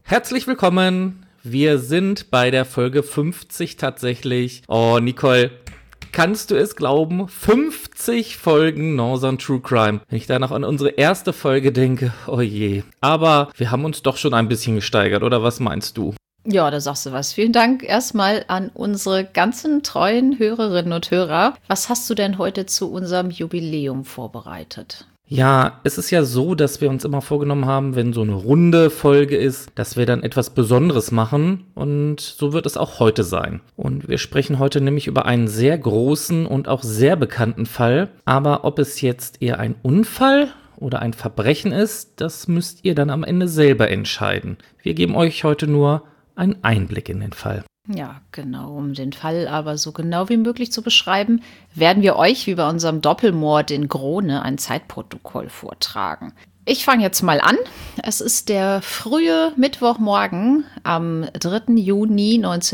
Herzlich willkommen. Wir sind bei der Folge 50 tatsächlich. Oh, Nicole, kannst du es glauben? 50 Folgen Northern True Crime. Wenn ich da noch an unsere erste Folge denke, oh je. Aber wir haben uns doch schon ein bisschen gesteigert, oder was meinst du? Ja, da sagst du was. Vielen Dank erstmal an unsere ganzen treuen Hörerinnen und Hörer. Was hast du denn heute zu unserem Jubiläum vorbereitet? Ja, es ist ja so, dass wir uns immer vorgenommen haben, wenn so eine runde Folge ist, dass wir dann etwas Besonderes machen und so wird es auch heute sein. Und wir sprechen heute nämlich über einen sehr großen und auch sehr bekannten Fall, aber ob es jetzt eher ein Unfall oder ein Verbrechen ist, das müsst ihr dann am Ende selber entscheiden. Wir geben euch heute nur einen Einblick in den Fall. Ja, genau. Um den Fall aber so genau wie möglich zu beschreiben, werden wir euch wie bei unserem Doppelmord in Grone ein Zeitprotokoll vortragen. Ich fange jetzt mal an. Es ist der frühe Mittwochmorgen am 3. Juni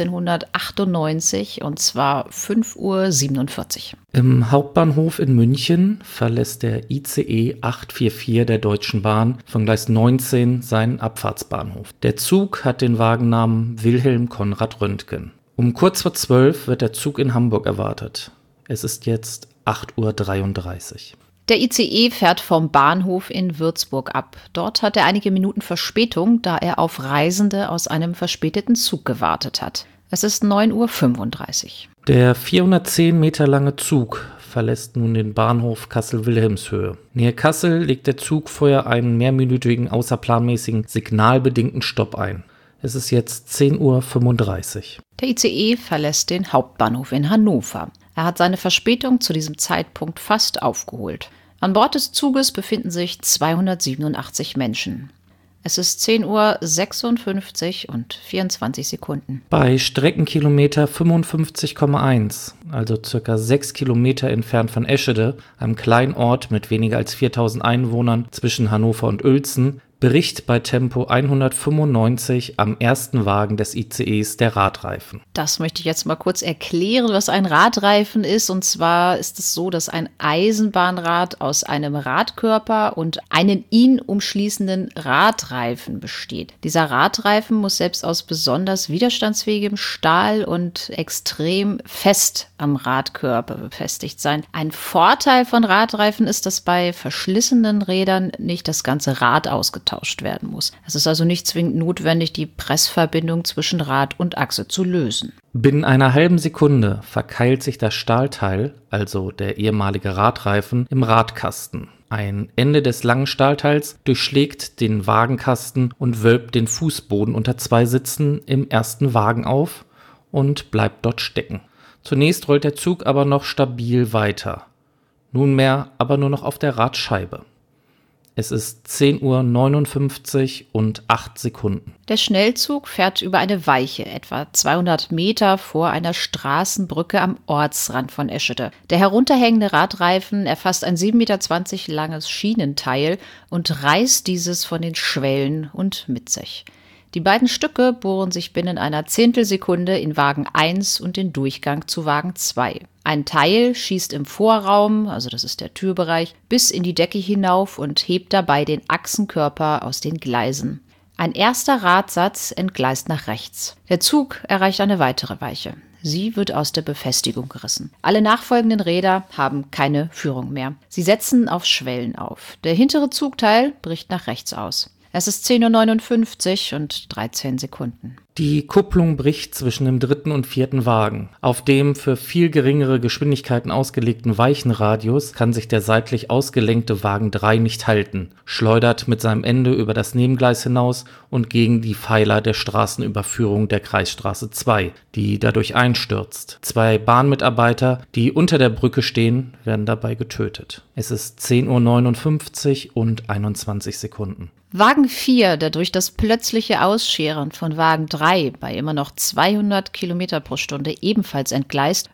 1998 und zwar 5:47 Uhr. Im Hauptbahnhof in München verlässt der ICE 844 der Deutschen Bahn von Gleis 19 seinen Abfahrtsbahnhof. Der Zug hat den Wagennamen Wilhelm Konrad Röntgen. Um kurz vor 12 wird der Zug in Hamburg erwartet. Es ist jetzt 8:33 Uhr. Der ICE fährt vom Bahnhof in Würzburg ab. Dort hat er einige Minuten Verspätung, da er auf Reisende aus einem verspäteten Zug gewartet hat. Es ist 9:35 Uhr. Der 410 Meter lange Zug verlässt nun den Bahnhof Kassel-Wilhelmshöhe. Nähe Kassel legt der Zug vorher einen mehrminütigen außerplanmäßigen signalbedingten Stopp ein. Es ist jetzt 10:35 Uhr. Der ICE verlässt den Hauptbahnhof in Hannover. Er hat seine Verspätung zu diesem Zeitpunkt fast aufgeholt. An Bord des Zuges befinden sich 287 Menschen. Es ist 10:56 Uhr und 24 Sekunden. Bei Streckenkilometer 55,1, also circa 6 Kilometer entfernt von Eschede, einem kleinen Ort mit weniger als 4000 Einwohnern zwischen Hannover und Uelzen, bricht bei Tempo 195 am ersten Wagen des ICEs der Radreifen. Das möchte ich jetzt mal kurz erklären, was ein Radreifen ist. Und zwar ist es so, dass ein Eisenbahnrad aus einem Radkörper und einen ihn umschließenden Radreifen besteht. Dieser Radreifen muss selbst aus besonders widerstandsfähigem Stahl und extrem fest am Radkörper befestigt sein. Ein Vorteil von Radreifen ist, dass bei verschlissenen Rädern nicht das ganze Rad ausgetauscht werden muss. Es ist also nicht zwingend notwendig, die Pressverbindung zwischen Rad und Achse zu lösen. Binnen einer halben Sekunde verkeilt sich das Stahlteil, also der ehemalige Radreifen, im Radkasten. Ein Ende des langen Stahlteils durchschlägt den Wagenkasten und wölbt den Fußboden unter zwei Sitzen im ersten Wagen auf und bleibt dort stecken. Zunächst rollt der Zug aber noch stabil weiter. Nunmehr aber nur noch auf der Radscheibe. Es ist 10:59 Uhr und 8 Sekunden. Der Schnellzug fährt über eine Weiche, etwa 200 Meter vor einer Straßenbrücke am Ortsrand von Eschede. Der herunterhängende Radreifen erfasst ein 7,20 Meter langes Schienenteil und reißt dieses von den Schwellen und mit sich. Die beiden Stücke bohren sich binnen einer Zehntelsekunde in Wagen 1 und den Durchgang zu Wagen 2. Ein Teil schießt im Vorraum, also das ist der Türbereich, bis in die Decke hinauf und hebt dabei den Achsenkörper aus den Gleisen. Ein erster Radsatz entgleist nach rechts. Der Zug erreicht eine weitere Weiche. Sie wird aus der Befestigung gerissen. Alle nachfolgenden Räder haben keine Führung mehr. Sie setzen auf Schwellen auf. Der hintere Zugteil bricht nach rechts aus. Es ist 10:59 Uhr und 13 Sekunden. Die Kupplung bricht zwischen dem dritten und vierten Wagen. Auf dem für viel geringere Geschwindigkeiten ausgelegten Weichenradius kann sich der seitlich ausgelenkte Wagen 3 nicht halten, schleudert mit seinem Ende über das Nebengleis hinaus und gegen die Pfeiler der Straßenüberführung der Kreisstraße 2, die dadurch einstürzt. 2 Bahnmitarbeiter, die unter der Brücke stehen, werden dabei getötet. Es ist 10:59 Uhr und 21 Sekunden. Wagen 4, der durch das plötzliche Ausscheren von Wagen 3 bei immer noch 200 Kilometer pro Stunde ebenfalls entgleist,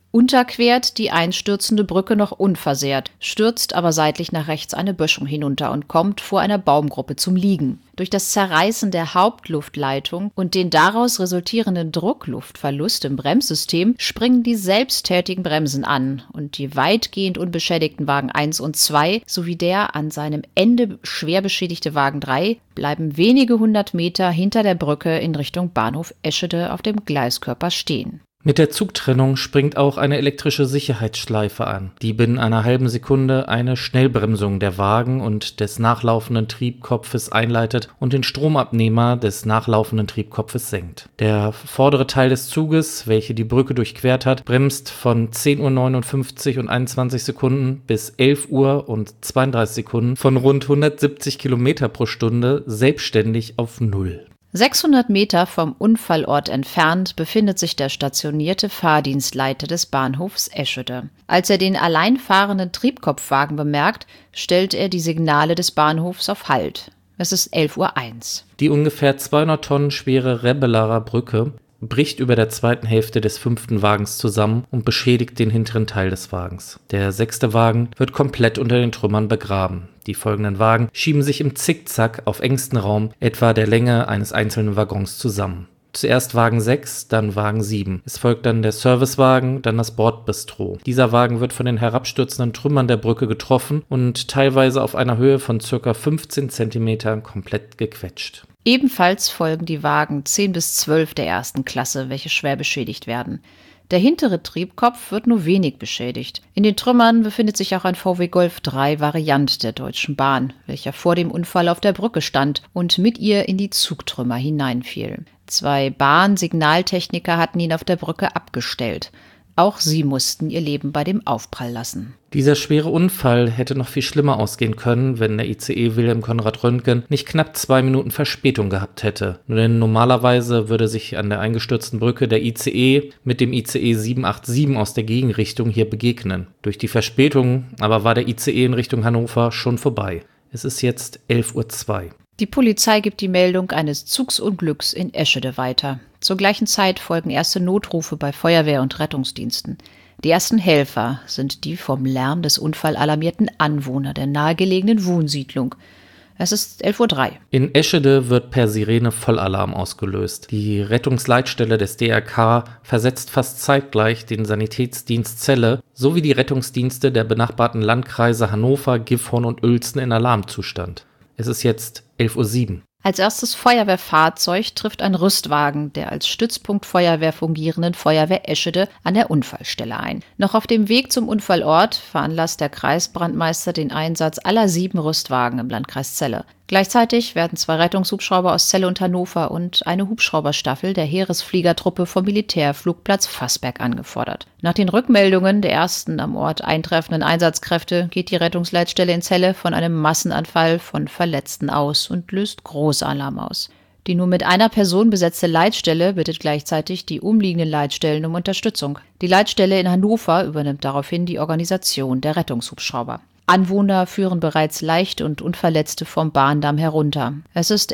Unterquert die einstürzende Brücke noch unversehrt, stürzt aber seitlich nach rechts eine Böschung hinunter und kommt vor einer Baumgruppe zum Liegen. Durch das Zerreißen der Hauptluftleitung und den daraus resultierenden Druckluftverlust im Bremssystem springen die selbsttätigen Bremsen an und die weitgehend unbeschädigten Wagen 1 und 2 sowie der an seinem Ende schwer beschädigte Wagen 3 bleiben wenige hundert Meter hinter der Brücke in Richtung Bahnhof Eschede auf dem Gleiskörper stehen. Mit der Zugtrennung springt auch eine elektrische Sicherheitsschleife an, die binnen einer halben Sekunde eine Schnellbremsung der Wagen und des nachlaufenden Triebkopfes einleitet und den Stromabnehmer des nachlaufenden Triebkopfes senkt. Der vordere Teil des Zuges, welche die Brücke durchquert hat, bremst von 10:59 Uhr und 21 Sekunden bis 11 Uhr und 32 Sekunden von rund 170 Kilometer pro Stunde selbstständig auf Null. 600 Meter vom Unfallort entfernt befindet sich der stationierte Fahrdienstleiter des Bahnhofs Eschede. Als er den allein fahrenden Triebkopfwagen bemerkt, stellt er die Signale des Bahnhofs auf Halt. Es ist 11:01 Uhr. Die ungefähr 200 Tonnen schwere Rebelarer Brücke bricht über der zweiten Hälfte des 5. Wagens zusammen und beschädigt den hinteren Teil des Wagens. Der 6. Wagen wird komplett unter den Trümmern begraben. Die folgenden Wagen schieben sich im Zickzack auf engstem Raum etwa der Länge eines einzelnen Waggons zusammen. Zuerst Wagen 6, dann Wagen 7. Es folgt dann der Servicewagen, dann das Bordbistro. Dieser Wagen wird von den herabstürzenden Trümmern der Brücke getroffen und teilweise auf einer Höhe von ca. 15 cm komplett gequetscht. Ebenfalls folgen die Wagen 10 bis 12 der ersten Klasse, welche schwer beschädigt werden. Der hintere Triebkopf wird nur wenig beschädigt. In den Trümmern befindet sich auch ein VW Golf 3 Variant der Deutschen Bahn, welcher vor dem Unfall auf der Brücke stand und mit ihr in die Zugtrümmer hineinfiel. 2 Bahnsignaltechniker hatten ihn auf der Brücke abgestellt. Auch sie mussten ihr Leben bei dem Aufprall lassen. Dieser schwere Unfall hätte noch viel schlimmer ausgehen können, wenn der ICE Wilhelm Conrad Röntgen nicht knapp 2 Minuten Verspätung gehabt hätte. Denn normalerweise würde sich an der eingestürzten Brücke der ICE mit dem ICE 787 aus der Gegenrichtung hier begegnen. Durch die Verspätung aber war der ICE in Richtung Hannover schon vorbei. Es ist jetzt 11:02 Uhr. Die Polizei gibt die Meldung eines Zugsunglücks in Eschede weiter. Zur gleichen Zeit folgen erste Notrufe bei Feuerwehr und Rettungsdiensten. Die ersten Helfer sind die vom Lärm des Unfalls alarmierten Anwohner der nahegelegenen Wohnsiedlung. Es ist 11:03 Uhr. In Eschede wird per Sirene Vollalarm ausgelöst. Die Rettungsleitstelle des DRK versetzt fast zeitgleich den Sanitätsdienst Celle sowie die Rettungsdienste der benachbarten Landkreise Hannover, Gifhorn und Uelzen in Alarmzustand. Es ist jetzt 11:07 Uhr. Als erstes Feuerwehrfahrzeug trifft ein Rüstwagen der als Stützpunkt Feuerwehr fungierenden Feuerwehr Eschede an der Unfallstelle ein. Noch auf dem Weg zum Unfallort veranlasst der Kreisbrandmeister den Einsatz aller 7 Rüstwagen im Landkreis Celle. Gleichzeitig werden 2 Rettungshubschrauber aus Celle und Hannover und eine Hubschrauberstaffel der Heeresfliegertruppe vom Militärflugplatz Vassberg angefordert. Nach den Rückmeldungen der ersten am Ort eintreffenden Einsatzkräfte geht die Rettungsleitstelle in Celle von einem Massenanfall von Verletzten aus und löst Großalarm aus. Die nur mit einer Person besetzte Leitstelle bittet gleichzeitig die umliegenden Leitstellen um Unterstützung. Die Leitstelle in Hannover übernimmt daraufhin die Organisation der Rettungshubschrauber. Anwohner führen bereits Leichte und Unverletzte vom Bahndamm herunter. Es ist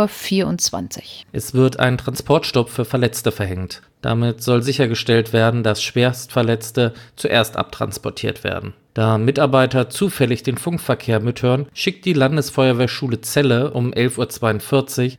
11:24 Uhr. Es wird ein Transportstopp für Verletzte verhängt. Damit soll sichergestellt werden, dass Schwerstverletzte zuerst abtransportiert werden. Da Mitarbeiter zufällig den Funkverkehr mithören, schickt die Landesfeuerwehrschule Celle um 11:42 Uhr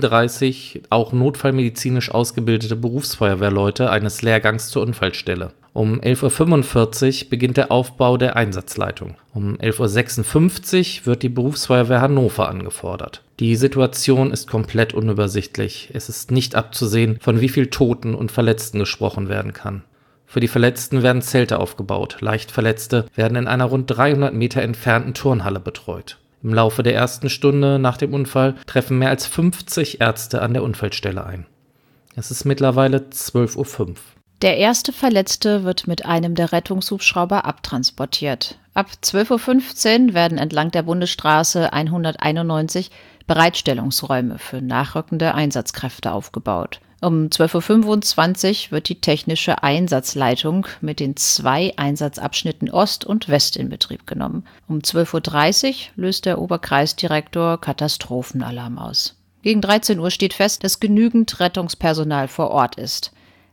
37 auch notfallmedizinisch ausgebildete Berufsfeuerwehrleute eines Lehrgangs zur Unfallstelle. Um 11:45 Uhr beginnt der Aufbau der Einsatzleitung. Um 11:56 Uhr wird die Berufsfeuerwehr Hannover angefordert. Die Situation ist komplett unübersichtlich. Es ist nicht abzusehen, von wie viel Toten und Verletzten gesprochen werden kann. Für die Verletzten werden Zelte aufgebaut. Leichtverletzte werden in einer rund 300 Meter entfernten Turnhalle betreut. Im Laufe der ersten Stunde nach dem Unfall treffen mehr als 50 Ärzte an der Unfallstelle ein. Es ist mittlerweile 12:05 Uhr. Der erste Verletzte wird mit einem der Rettungshubschrauber abtransportiert. Ab 12:15 Uhr werden entlang der Bundesstraße 191 Bereitstellungsräume für nachrückende Einsatzkräfte aufgebaut. Um 12:25 Uhr wird die technische Einsatzleitung mit den 2 Einsatzabschnitten Ost und West in Betrieb genommen. Um 12:30 Uhr löst der Oberkreisdirektor Katastrophenalarm aus. Gegen 13 Uhr steht fest, dass genügend Rettungspersonal vor Ort ist.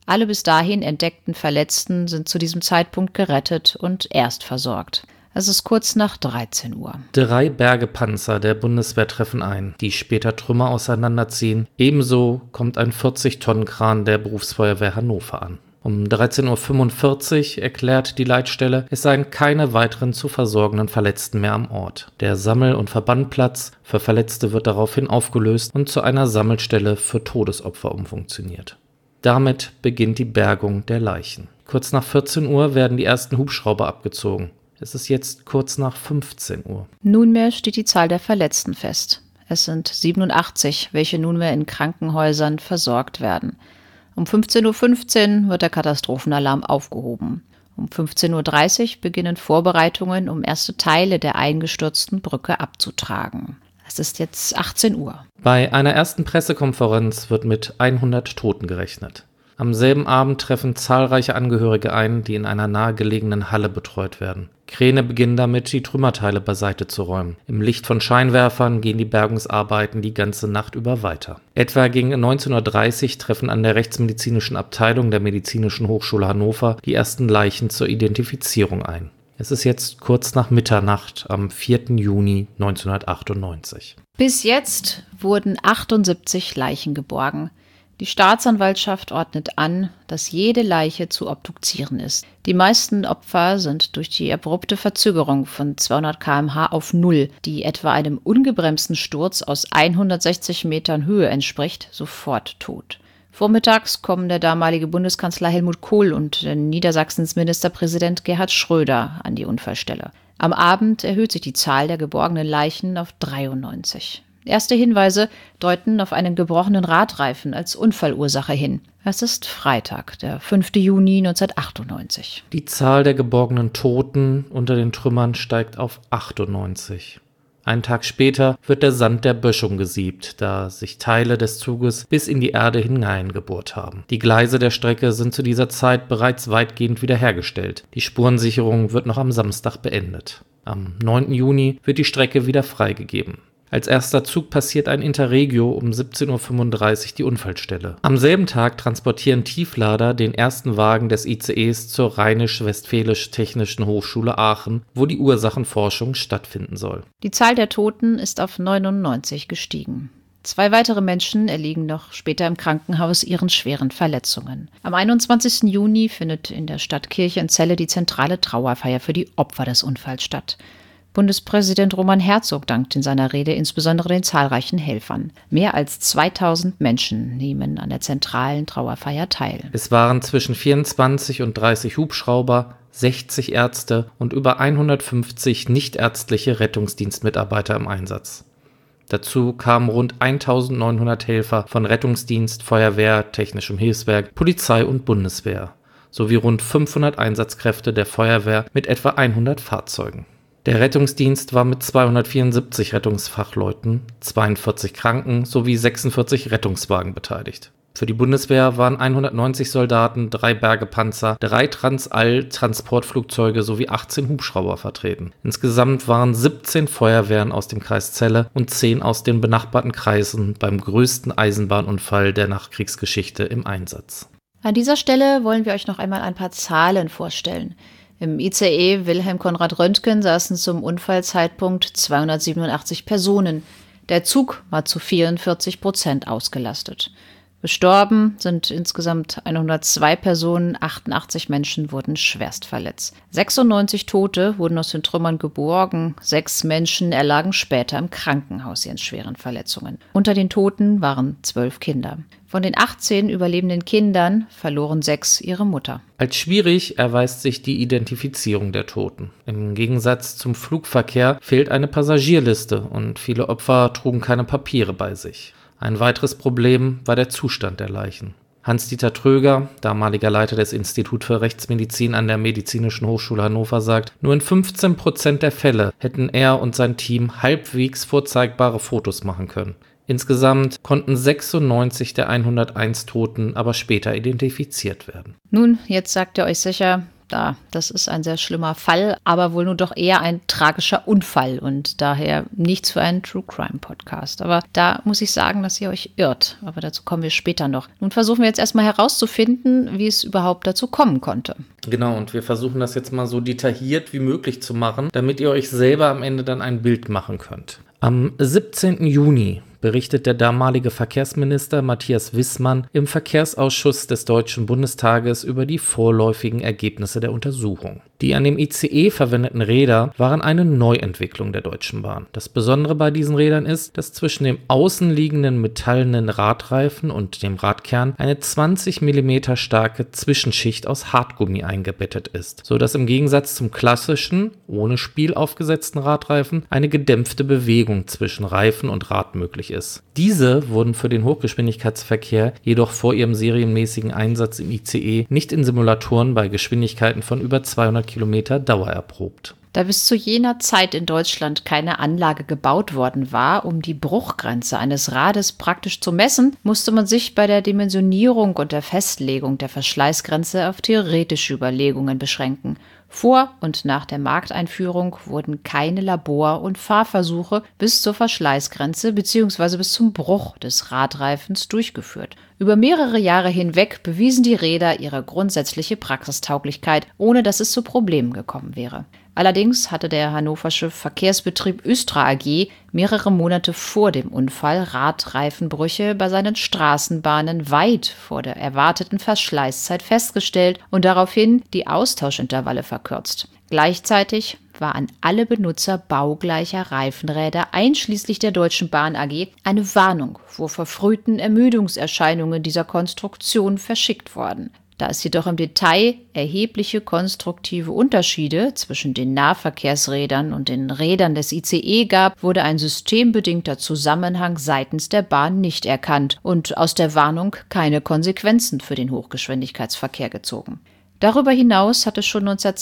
Alle bis dahin entdeckten Verletzten sind zu diesem Zeitpunkt gerettet und erstversorgt. Es ist kurz nach 13 Uhr. 3 Bergepanzer der Bundeswehr treffen ein, die später Trümmer auseinanderziehen. Ebenso kommt ein 40-Tonnen-Kran der Berufsfeuerwehr Hannover an. Um 13:45 Uhr erklärt die Leitstelle, es seien keine weiteren zu versorgenden Verletzten mehr am Ort. Der Sammel- und Verbandplatz für Verletzte wird daraufhin aufgelöst und zu einer Sammelstelle für Todesopfer umfunktioniert. Damit beginnt die Bergung der Leichen. Kurz nach 14 Uhr werden die ersten Hubschrauber abgezogen. Es ist jetzt kurz nach 15 Uhr. Nunmehr steht die Zahl der Verletzten fest. Es sind 87, welche nunmehr in Krankenhäusern versorgt werden. Um 15:15 Uhr wird der Katastrophenalarm aufgehoben. Um 15:30 Uhr beginnen Vorbereitungen, um erste Teile der eingestürzten Brücke abzutragen. Es ist jetzt 18 Uhr. Bei einer ersten Pressekonferenz wird mit 100 Toten gerechnet. Am selben Abend treffen zahlreiche Angehörige ein, die in einer nahegelegenen Halle betreut werden. Kräne beginnen damit, die Trümmerteile beiseite zu räumen. Im Licht von Scheinwerfern gehen die Bergungsarbeiten die ganze Nacht über weiter. Etwa gegen 19:30 Uhr treffen an der rechtsmedizinischen Abteilung der Medizinischen Hochschule Hannover die ersten Leichen zur Identifizierung ein. Es ist jetzt kurz nach Mitternacht am 4. Juni 1998. Bis jetzt wurden 78 Leichen geborgen. Die Staatsanwaltschaft ordnet an, dass jede Leiche zu obduzieren ist. Die meisten Opfer sind durch die abrupte Verzögerung von 200 km/h auf 0, die etwa einem ungebremsten Sturz aus 160 Metern Höhe entspricht, sofort tot. Vormittags kommen der damalige Bundeskanzler Helmut Kohl und Niedersachsens Ministerpräsident Gerhard Schröder an die Unfallstelle. Am Abend erhöht sich die Zahl der geborgenen Leichen auf 93. Erste Hinweise deuten auf einen gebrochenen Radreifen als Unfallursache hin. Es ist Freitag, der 5. Juni 1998. Die Zahl der geborgenen Toten unter den Trümmern steigt auf 98. Einen Tag später wird der Sand der Böschung gesiebt, da sich Teile des Zuges bis in die Erde hineingebohrt haben. Die Gleise der Strecke sind zu dieser Zeit bereits weitgehend wiederhergestellt. Die Spurensicherung wird noch am Samstag beendet. Am 9. Juni wird die Strecke wieder freigegeben. Als erster Zug passiert ein Interregio um 17:35 Uhr die Unfallstelle. Am selben Tag transportieren Tieflader den ersten Wagen des ICEs zur Rheinisch-Westfälisch-Technischen Hochschule Aachen, wo die Ursachenforschung stattfinden soll. Die Zahl der Toten ist auf 99 gestiegen. 2 weitere Menschen erliegen noch später im Krankenhaus ihren schweren Verletzungen. Am 21. Juni findet in der Stadt Kirchenzelle die zentrale Trauerfeier für die Opfer des Unfalls statt. Bundespräsident Roman Herzog dankt in seiner Rede insbesondere den zahlreichen Helfern. Mehr als 2000 Menschen nehmen an der zentralen Trauerfeier teil. Es waren zwischen 24 und 30 Hubschrauber, 60 Ärzte und über 150 nichtärztliche Rettungsdienstmitarbeiter im Einsatz. Dazu kamen rund 1900 Helfer von Rettungsdienst, Feuerwehr, Technischem Hilfswerk, Polizei und Bundeswehr sowie rund 500 Einsatzkräfte der Feuerwehr mit etwa 100 Fahrzeugen. Der Rettungsdienst war mit 274 Rettungsfachleuten, 42 Kranken sowie 46 Rettungswagen beteiligt. Für die Bundeswehr waren 190 Soldaten, 3 Bergepanzer, 3 Transall-Transportflugzeuge sowie 18 Hubschrauber vertreten. Insgesamt waren 17 Feuerwehren aus dem Kreis Celle und 10 aus den benachbarten Kreisen beim größten Eisenbahnunfall der Nachkriegsgeschichte im Einsatz. An dieser Stelle wollen wir euch noch einmal ein paar Zahlen vorstellen. Im ICE Wilhelm Konrad Röntgen saßen zum Unfallzeitpunkt 287 Personen. Der Zug war zu 44% ausgelastet. Gestorben sind insgesamt 102 Personen, 88 Menschen wurden schwerst verletzt. 96 Tote wurden aus den Trümmern geborgen, 6 Menschen erlagen später im Krankenhaus ihren schweren Verletzungen. Unter den Toten waren 12 Kinder. Von den 18 überlebenden Kindern verloren 6 ihre Mutter. Als schwierig erweist sich die Identifizierung der Toten. Im Gegensatz zum Flugverkehr fehlt eine Passagierliste und viele Opfer trugen keine Papiere bei sich. Ein weiteres Problem war der Zustand der Leichen. Hans-Dieter Tröger, damaliger Leiter des Instituts für Rechtsmedizin an der Medizinischen Hochschule Hannover, sagt, nur in 15% der Fälle hätten er und sein Team halbwegs vorzeigbare Fotos machen können. Insgesamt konnten 96 der 101 Toten aber später identifiziert werden. Nun, jetzt sagt ihr euch sicher, das ist ein sehr schlimmer Fall, aber wohl nur doch eher ein tragischer Unfall und daher nichts für einen True Crime Podcast. Aber da muss ich sagen, dass ihr euch irrt. Aber dazu kommen wir später noch. Nun versuchen wir jetzt erstmal herauszufinden, wie es überhaupt dazu kommen konnte. Genau, und wir versuchen das jetzt mal so detailliert wie möglich zu machen, damit ihr euch selber am Ende dann ein Bild machen könnt. Am 17. Juni berichtet der damalige Verkehrsminister Matthias Wissmann im Verkehrsausschuss des Deutschen Bundestages über die vorläufigen Ergebnisse der Untersuchung. Die an dem ICE verwendeten Räder waren eine Neuentwicklung der Deutschen Bahn. Das Besondere bei diesen Rädern ist, dass zwischen dem außen liegenden metallenen Radreifen und dem Radkern eine 20 mm starke Zwischenschicht aus Hartgummi eingebettet ist, sodass im Gegensatz zum klassischen, ohne Spiel aufgesetzten Radreifen eine gedämpfte Bewegung zwischen Reifen und Rad möglich ist. Diese wurden für den Hochgeschwindigkeitsverkehr jedoch vor ihrem serienmäßigen Einsatz im ICE nicht in Simulatoren bei Geschwindigkeiten von über 200 Kilometer Dauer erprobt. Da bis zu jener Zeit in Deutschland keine Anlage gebaut worden war, um die Bruchgrenze eines Rades praktisch zu messen, musste man sich bei der Dimensionierung und der Festlegung der Verschleißgrenze auf theoretische Überlegungen beschränken. Vor und nach der Markteinführung wurden keine Labor- und Fahrversuche bis zur Verschleißgrenze bzw. bis zum Bruch des Radreifens durchgeführt. Über mehrere Jahre hinweg bewiesen die Räder ihre grundsätzliche Praxistauglichkeit, ohne dass es zu Problemen gekommen wäre. Allerdings hatte der hannoversche Verkehrsbetrieb Östra AG mehrere Monate vor dem Unfall Radreifenbrüche bei seinen Straßenbahnen weit vor der erwarteten Verschleißzeit festgestellt und daraufhin die Austauschintervalle verkürzt. Gleichzeitig war an alle Benutzer baugleicher Reifenräder einschließlich der Deutschen Bahn AG eine Warnung vor verfrühten Ermüdungserscheinungen dieser Konstruktion verschickt worden. Da es jedoch im Detail erhebliche konstruktive Unterschiede zwischen den Nahverkehrsrädern und den Rädern des ICE gab, wurde ein systembedingter Zusammenhang seitens der Bahn nicht erkannt und aus der Warnung keine Konsequenzen für den Hochgeschwindigkeitsverkehr gezogen. Darüber hinaus hatte schon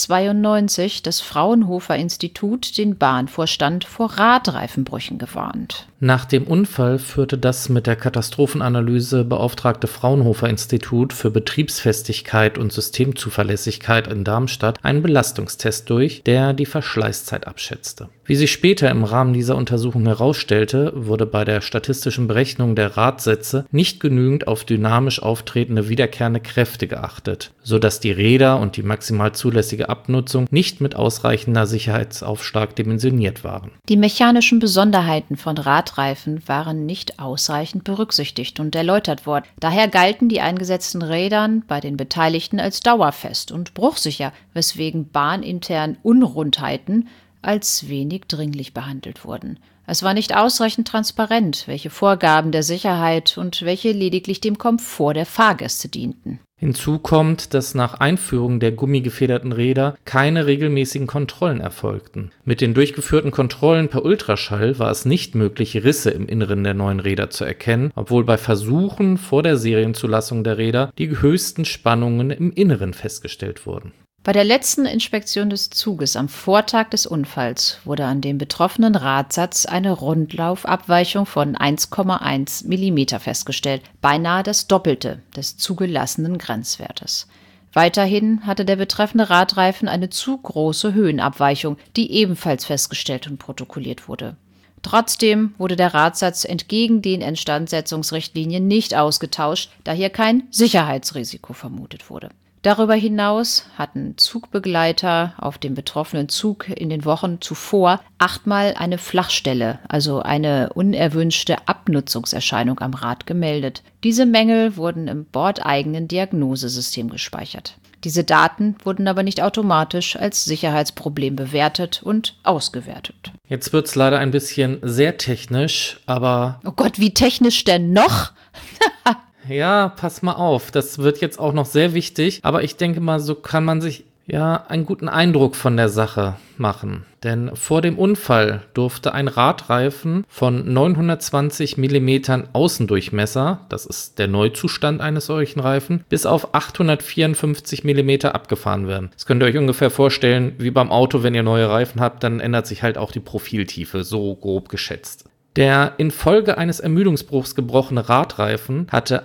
1992 das Fraunhofer-Institut den Bahnvorstand vor Radreifenbrüchen gewarnt. Nach dem Unfall führte das mit der Katastrophenanalyse beauftragte Fraunhofer-Institut für Betriebsfestigkeit und Systemzuverlässigkeit in Darmstadt einen Belastungstest durch, der die Verschleißzeit abschätzte. Wie sich später im Rahmen dieser Untersuchung herausstellte, wurde bei der statistischen Berechnung der Radsätze nicht genügend auf dynamisch auftretende wiederkehrende Kräfte geachtet, sodass die Räder und die maximal zulässige Abnutzung nicht mit ausreichender Sicherheitsaufschlag dimensioniert waren. Die mechanischen Besonderheiten von Radreifen waren nicht ausreichend berücksichtigt und erläutert worden. Daher galten die eingesetzten Rädern bei den Beteiligten als dauerfest und bruchsicher, weswegen bahnintern Unrundheiten als wenig dringlich behandelt wurden. Es war nicht ausreichend transparent, welche Vorgaben der Sicherheit und welche lediglich dem Komfort der Fahrgäste dienten. Hinzu kommt, dass nach Einführung der gummigefederten Räder keine regelmäßigen Kontrollen erfolgten. Mit den durchgeführten Kontrollen per Ultraschall war es nicht möglich, Risse im Inneren der neuen Räder zu erkennen, obwohl bei Versuchen vor der Serienzulassung der Räder die höchsten Spannungen im Inneren festgestellt wurden. Bei der letzten Inspektion des Zuges am Vortag des Unfalls wurde an dem betroffenen Radsatz eine Rundlaufabweichung von 1,1 mm festgestellt, beinahe das Doppelte des zugelassenen Grenzwertes. Weiterhin hatte der betreffende Radreifen eine zu große Höhenabweichung, die ebenfalls festgestellt und protokolliert wurde. Trotzdem wurde der Radsatz entgegen den Instandsetzungsrichtlinien nicht ausgetauscht, da hier kein Sicherheitsrisiko vermutet wurde. Darüber hinaus hatten Zugbegleiter auf dem betroffenen Zug in den Wochen zuvor 8-mal eine Flachstelle, also eine unerwünschte Abnutzungserscheinung am Rad gemeldet. Diese Mängel wurden im bordeigenen Diagnosesystem gespeichert. Diese Daten wurden aber nicht automatisch als Sicherheitsproblem bewertet und ausgewertet. Jetzt wird's leider ein bisschen sehr technisch, aber... Oh Gott, wie technisch denn noch? Ja, pass mal auf, das wird jetzt auch noch sehr wichtig, aber ich denke mal, so kann man sich einen guten Eindruck von der Sache machen. Denn vor dem Unfall durfte ein Radreifen von 920 mm Außendurchmesser, das ist der Neuzustand eines solchen Reifen, bis auf 854 mm abgefahren werden. Das könnt ihr euch ungefähr vorstellen, wie beim Auto, wenn ihr neue Reifen habt, dann ändert sich halt auch die Profiltiefe, so grob geschätzt. Der infolge eines Ermüdungsbruchs gebrochene Radreifen hatte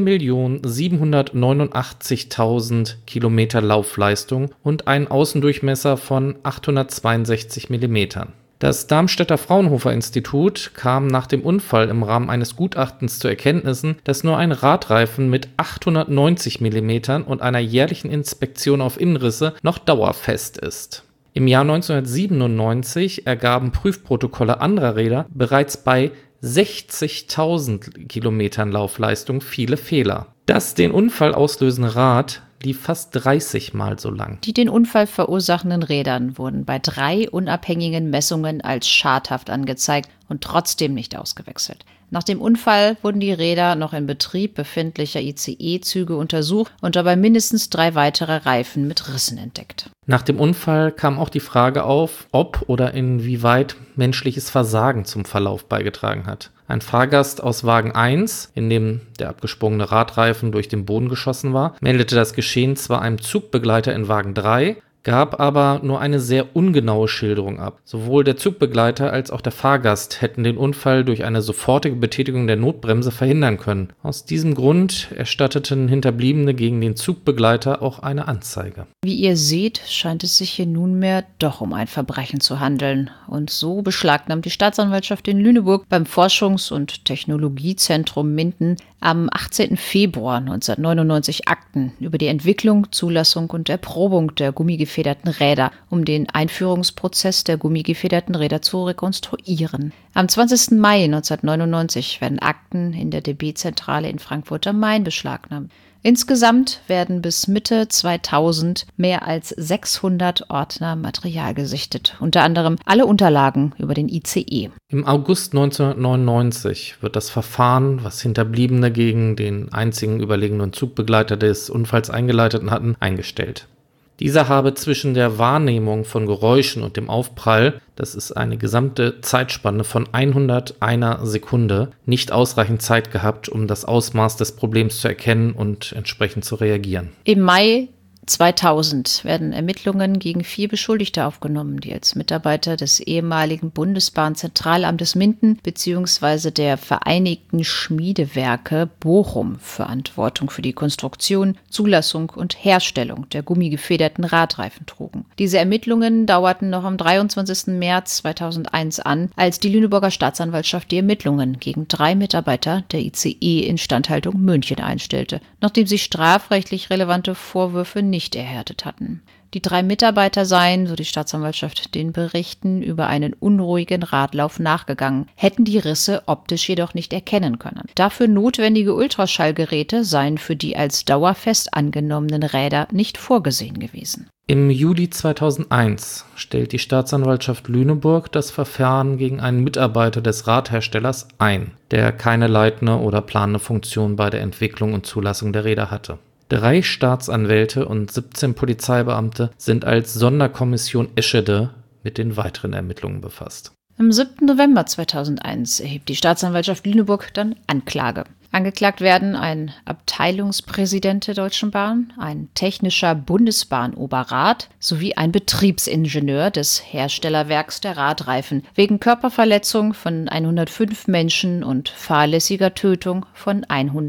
1.789.000 Kilometer Laufleistung und einen Außendurchmesser von 862 Millimetern. Das Darmstädter Fraunhofer-Institut kam nach dem Unfall im Rahmen eines Gutachtens zu Erkenntnissen, dass nur ein Radreifen mit 890 Millimetern und einer jährlichen Inspektion auf Innenrisse noch dauerfest ist. Im Jahr 1997 ergaben Prüfprotokolle anderer Räder bereits bei 60.000 Kilometern Laufleistung viele Fehler. Das den Unfall auslösende Rad lief fast 30 Mal so lang. Die den Unfall verursachenden Rädern wurden bei 3 unabhängigen Messungen als schadhaft angezeigt und trotzdem nicht ausgewechselt. Nach dem Unfall wurden die Räder noch in Betrieb befindlicher ICE-Züge untersucht und dabei mindestens 3 weitere Reifen mit Rissen entdeckt. Nach dem Unfall kam auch die Frage auf, ob oder inwieweit menschliches Versagen zum Verlauf beigetragen hat. Ein Fahrgast aus Wagen 1, in dem der abgesprungene Radreifen durch den Boden geschossen war, meldete das Geschehen zwar einem Zugbegleiter in Wagen 3, gab aber nur eine sehr ungenaue Schilderung ab. Sowohl der Zugbegleiter als auch der Fahrgast hätten den Unfall durch eine sofortige Betätigung der Notbremse verhindern können. Aus diesem Grund erstatteten Hinterbliebene gegen den Zugbegleiter auch eine Anzeige. Wie ihr seht, scheint es sich hier nunmehr doch um ein Verbrechen zu handeln. Und so beschlagnahmt die Staatsanwaltschaft in Lüneburg beim Forschungs- und Technologiezentrum Minden am 18. Februar 1999 Akten über die Entwicklung, Zulassung und Erprobung der gummigefederten Räder, um den Einführungsprozess der gummigefederten Räder zu rekonstruieren. Am 20. Mai 1999 werden Akten in der DB-Zentrale in Frankfurt am Main beschlagnahmt. Insgesamt werden bis Mitte 2000 mehr als 600 Ordner Material gesichtet, unter anderem alle Unterlagen über den ICE. Im August 1999 wird das Verfahren, was Hinterbliebene gegen den einzigen überlegenen Zugbegleiter des Unfalls eingeleitet hatten, eingestellt. Dieser habe zwischen der Wahrnehmung von Geräuschen und dem Aufprall, das ist eine gesamte Zeitspanne von 101 Sekunde, nicht ausreichend Zeit gehabt, um das Ausmaß des Problems zu erkennen und entsprechend zu reagieren. Im Mai 2000 werden Ermittlungen gegen 4 Beschuldigte aufgenommen, die als Mitarbeiter des ehemaligen Bundesbahnzentralamtes Minden bzw. der Vereinigten Schmiedewerke Bochum Verantwortung für die Konstruktion, Zulassung und Herstellung der gummigefederten Radreifen trugen. Diese Ermittlungen dauerten noch am 23. März 2001 an, als die Lüneburger Staatsanwaltschaft die Ermittlungen gegen 3 Mitarbeiter der ICE-Instandhaltung München einstellte, nachdem sie strafrechtlich relevante Vorwürfe nicht erhärtet hatten. Die 3 Mitarbeiter seien, so die Staatsanwaltschaft, den Berichten über einen unruhigen Radlauf nachgegangen, hätten die Risse optisch jedoch nicht erkennen können. Dafür notwendige Ultraschallgeräte seien für die als dauerfest angenommenen Räder nicht vorgesehen gewesen. Im Juli 2001 stellt die Staatsanwaltschaft Lüneburg das Verfahren gegen einen Mitarbeiter des Radherstellers ein, der keine leitende oder planende Funktion bei der Entwicklung und Zulassung der Räder hatte. 3 Staatsanwälte und 17 Polizeibeamte sind als Sonderkommission Eschede mit den weiteren Ermittlungen befasst. Am 7. November 2001 erhebt die Staatsanwaltschaft Lüneburg dann Anklage. Angeklagt werden ein Abteilungspräsident der Deutschen Bahn, ein technischer Bundesbahnoberrat sowie ein Betriebsingenieur des Herstellerwerks der Radreifen wegen Körperverletzung von 105 Menschen und fahrlässiger Tötung von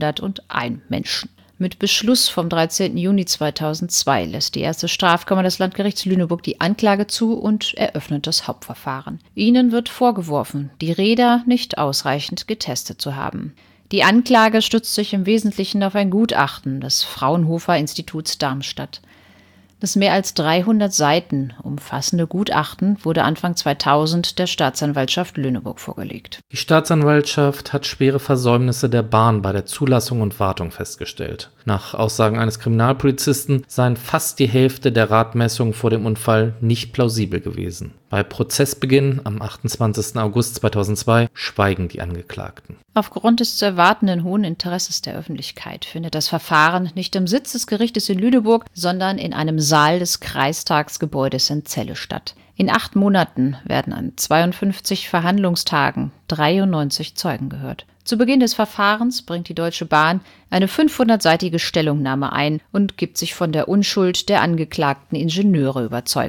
101 Menschen. Mit Beschluss vom 13. Juni 2002 lässt die erste Strafkammer des Landgerichts Lüneburg die Anklage zu und eröffnet das Hauptverfahren. Ihnen wird vorgeworfen, die Räder nicht ausreichend getestet zu haben. Die Anklage stützt sich im Wesentlichen auf ein Gutachten des Fraunhofer-Instituts Darmstadt. Das mehr als 300 Seiten umfassende Gutachten wurde Anfang 2000 der Staatsanwaltschaft Lüneburg vorgelegt. Die Staatsanwaltschaft hat schwere Versäumnisse der Bahn bei der Zulassung und Wartung festgestellt. Nach Aussagen eines Kriminalpolizisten seien fast die Hälfte der Radmessungen vor dem Unfall nicht plausibel gewesen. Bei Prozessbeginn am 28. August 2002 schweigen die Angeklagten. Aufgrund des zu erwartenden hohen Interesses der Öffentlichkeit findet das Verfahren nicht im Sitz des Gerichtes in Lüneburg, sondern in einem Saal des Kreistagsgebäudes in Celle statt. In 8 Monaten werden an 52 Verhandlungstagen 93 Zeugen gehört. Zu Beginn des Verfahrens bringt die Deutsche Bahn eine 500-seitige Stellungnahme ein und gibt sich von der Unschuld der angeklagten Ingenieure überzeugt.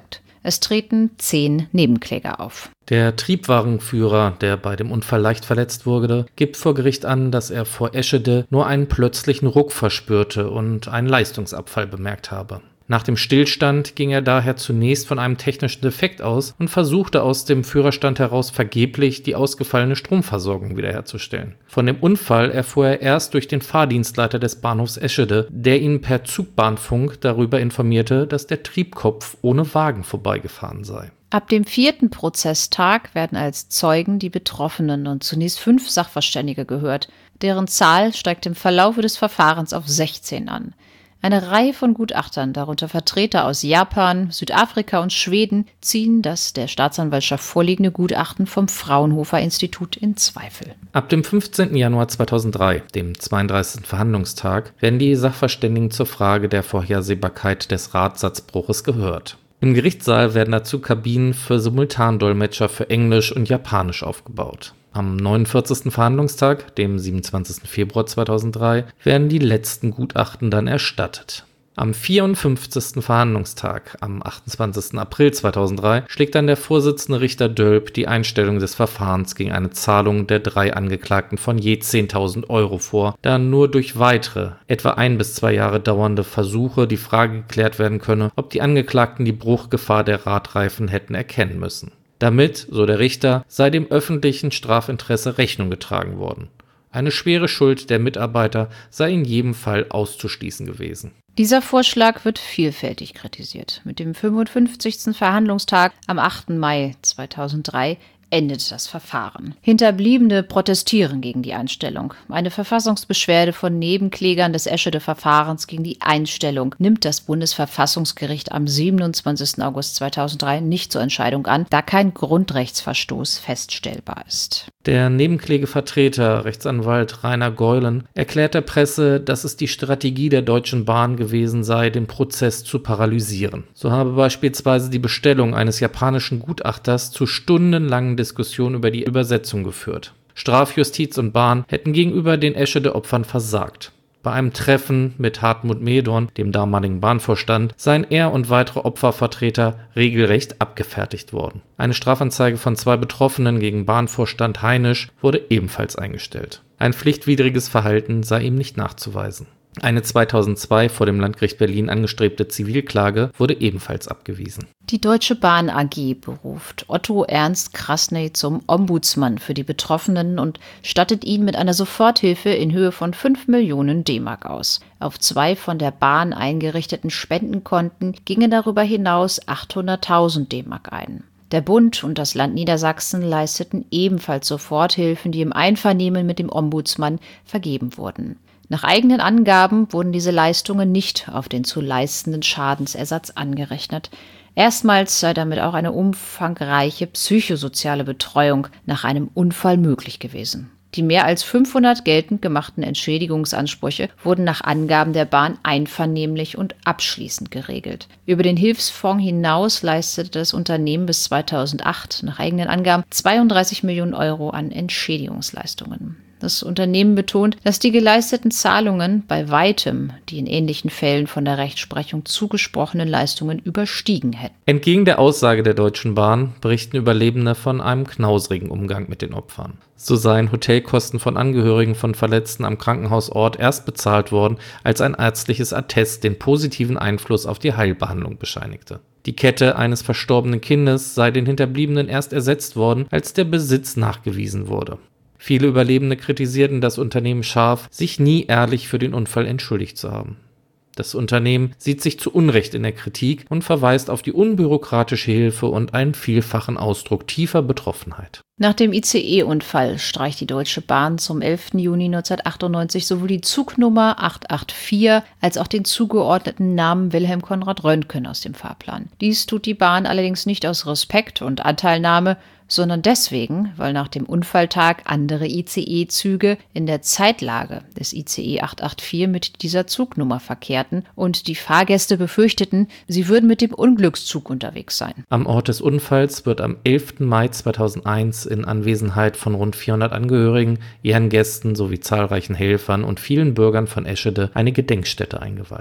Es treten 10 Nebenkläger auf. Der Triebwagenführer, der bei dem Unfall leicht verletzt wurde, gibt vor Gericht an, dass er vor Eschede nur einen plötzlichen Ruck verspürte und einen Leistungsabfall bemerkt habe. Nach dem Stillstand ging er daher zunächst von einem technischen Defekt aus und versuchte aus dem Führerstand heraus vergeblich die ausgefallene Stromversorgung wiederherzustellen. Von dem Unfall erfuhr er erst durch den Fahrdienstleiter des Bahnhofs Eschede, der ihn per Zugbahnfunk darüber informierte, dass der Triebkopf ohne Wagen vorbeigefahren sei. Ab dem 4. Prozesstag werden als Zeugen die Betroffenen und zunächst 5 Sachverständige gehört. Deren Zahl steigt im Verlaufe des Verfahrens auf 16 an. Eine Reihe von Gutachtern, darunter Vertreter aus Japan, Südafrika und Schweden, ziehen das der Staatsanwaltschaft vorliegende Gutachten vom Fraunhofer-Institut in Zweifel. Ab dem 15. Januar 2003, dem 32. Verhandlungstag, werden die Sachverständigen zur Frage der Vorhersehbarkeit des Radsatzbruches gehört. Im Gerichtssaal werden dazu Kabinen für Simultandolmetscher für Englisch und Japanisch aufgebaut. Am 49. Verhandlungstag, dem 27. Februar 2003, werden die letzten Gutachten dann erstattet. Am 54. Verhandlungstag, am 28. April 2003, schlägt dann der Vorsitzende Richter Dölp die Einstellung des Verfahrens gegen eine Zahlung der 3 Angeklagten von je 10.000 Euro vor, da nur durch weitere, etwa 1 bis 2 Jahre dauernde Versuche die Frage geklärt werden könne, ob die Angeklagten die Bruchgefahr der Radreifen hätten erkennen müssen. Damit, so der Richter, sei dem öffentlichen Strafinteresse Rechnung getragen worden. Eine schwere Schuld der Mitarbeiter sei in jedem Fall auszuschließen gewesen. Dieser Vorschlag wird vielfältig kritisiert. Mit dem 55. Verhandlungstag am 8. Mai 2003 endet das Verfahren. Hinterbliebene protestieren gegen die Einstellung. Eine Verfassungsbeschwerde von Nebenklägern des Eschede-Verfahrens gegen die Einstellung nimmt das Bundesverfassungsgericht am 27. August 2003 nicht zur Entscheidung an, da kein Grundrechtsverstoß feststellbar ist. Der Nebenklägevertreter, Rechtsanwalt Rainer Geulen, erklärt der Presse, dass es die Strategie der Deutschen Bahn gewesen sei, den Prozess zu paralysieren. So habe beispielsweise die Bestellung eines japanischen Gutachters zu stundenlangen Diskussionen über die Übersetzung geführt. Strafjustiz und Bahn hätten gegenüber den Eschede-Opfern versagt. Bei einem Treffen mit Hartmut Medorn, dem damaligen Bahnvorstand, seien er und weitere Opfervertreter regelrecht abgefertigt worden. Eine Strafanzeige von 2 Betroffenen gegen Bahnvorstand Heinisch wurde ebenfalls eingestellt. Ein pflichtwidriges Verhalten sei ihm nicht nachzuweisen. Eine 2002 vor dem Landgericht Berlin angestrebte Zivilklage wurde ebenfalls abgewiesen. Die Deutsche Bahn AG beruft Otto Ernst Krasny zum Ombudsmann für die Betroffenen und stattet ihn mit einer Soforthilfe in Höhe von 5 Millionen D-Mark aus. Auf 2 von der Bahn eingerichteten Spendenkonten gingen darüber hinaus 800.000 D-Mark ein. Der Bund und das Land Niedersachsen leisteten ebenfalls Soforthilfen, die im Einvernehmen mit dem Ombudsmann vergeben wurden. Nach eigenen Angaben wurden diese Leistungen nicht auf den zu leistenden Schadensersatz angerechnet. Erstmals sei damit auch eine umfangreiche psychosoziale Betreuung nach einem Unfall möglich gewesen. Die mehr als 500 geltend gemachten Entschädigungsansprüche wurden nach Angaben der Bahn einvernehmlich und abschließend geregelt. Über den Hilfsfonds hinaus leistete das Unternehmen bis 2008 nach eigenen Angaben 32 Millionen Euro an Entschädigungsleistungen. Das Unternehmen betont, dass die geleisteten Zahlungen bei weitem die in ähnlichen Fällen von der Rechtsprechung zugesprochenen Leistungen überstiegen hätten. Entgegen der Aussage der Deutschen Bahn berichten Überlebende von einem knausrigen Umgang mit den Opfern. So seien Hotelkosten von Angehörigen von Verletzten am Krankenhausort erst bezahlt worden, als ein ärztliches Attest den positiven Einfluss auf die Heilbehandlung bescheinigte. Die Kette eines verstorbenen Kindes sei den Hinterbliebenen erst ersetzt worden, als der Besitz nachgewiesen wurde. Viele Überlebende kritisierten das Unternehmen scharf, sich nie ehrlich für den Unfall entschuldigt zu haben. Das Unternehmen sieht sich zu Unrecht in der Kritik und verweist auf die unbürokratische Hilfe und einen vielfachen Ausdruck tiefer Betroffenheit. Nach dem ICE-Unfall streicht die Deutsche Bahn zum 11. Juni 1998 sowohl die Zugnummer 884 als auch den zugeordneten Namen Wilhelm Konrad Röntgen aus dem Fahrplan. Dies tut die Bahn allerdings nicht aus Respekt und Anteilnahme, sondern deswegen, weil nach dem Unfalltag andere ICE-Züge in der Zeitlage des ICE 884 mit dieser Zugnummer verkehrten und die Fahrgäste befürchteten, sie würden mit dem Unglückszug unterwegs sein. Am Ort des Unfalls wird am 11. Mai 2001 in Anwesenheit von rund 400 Angehörigen, Ehrengästen sowie zahlreichen Helfern und vielen Bürgern von Eschede eine Gedenkstätte eingeweiht.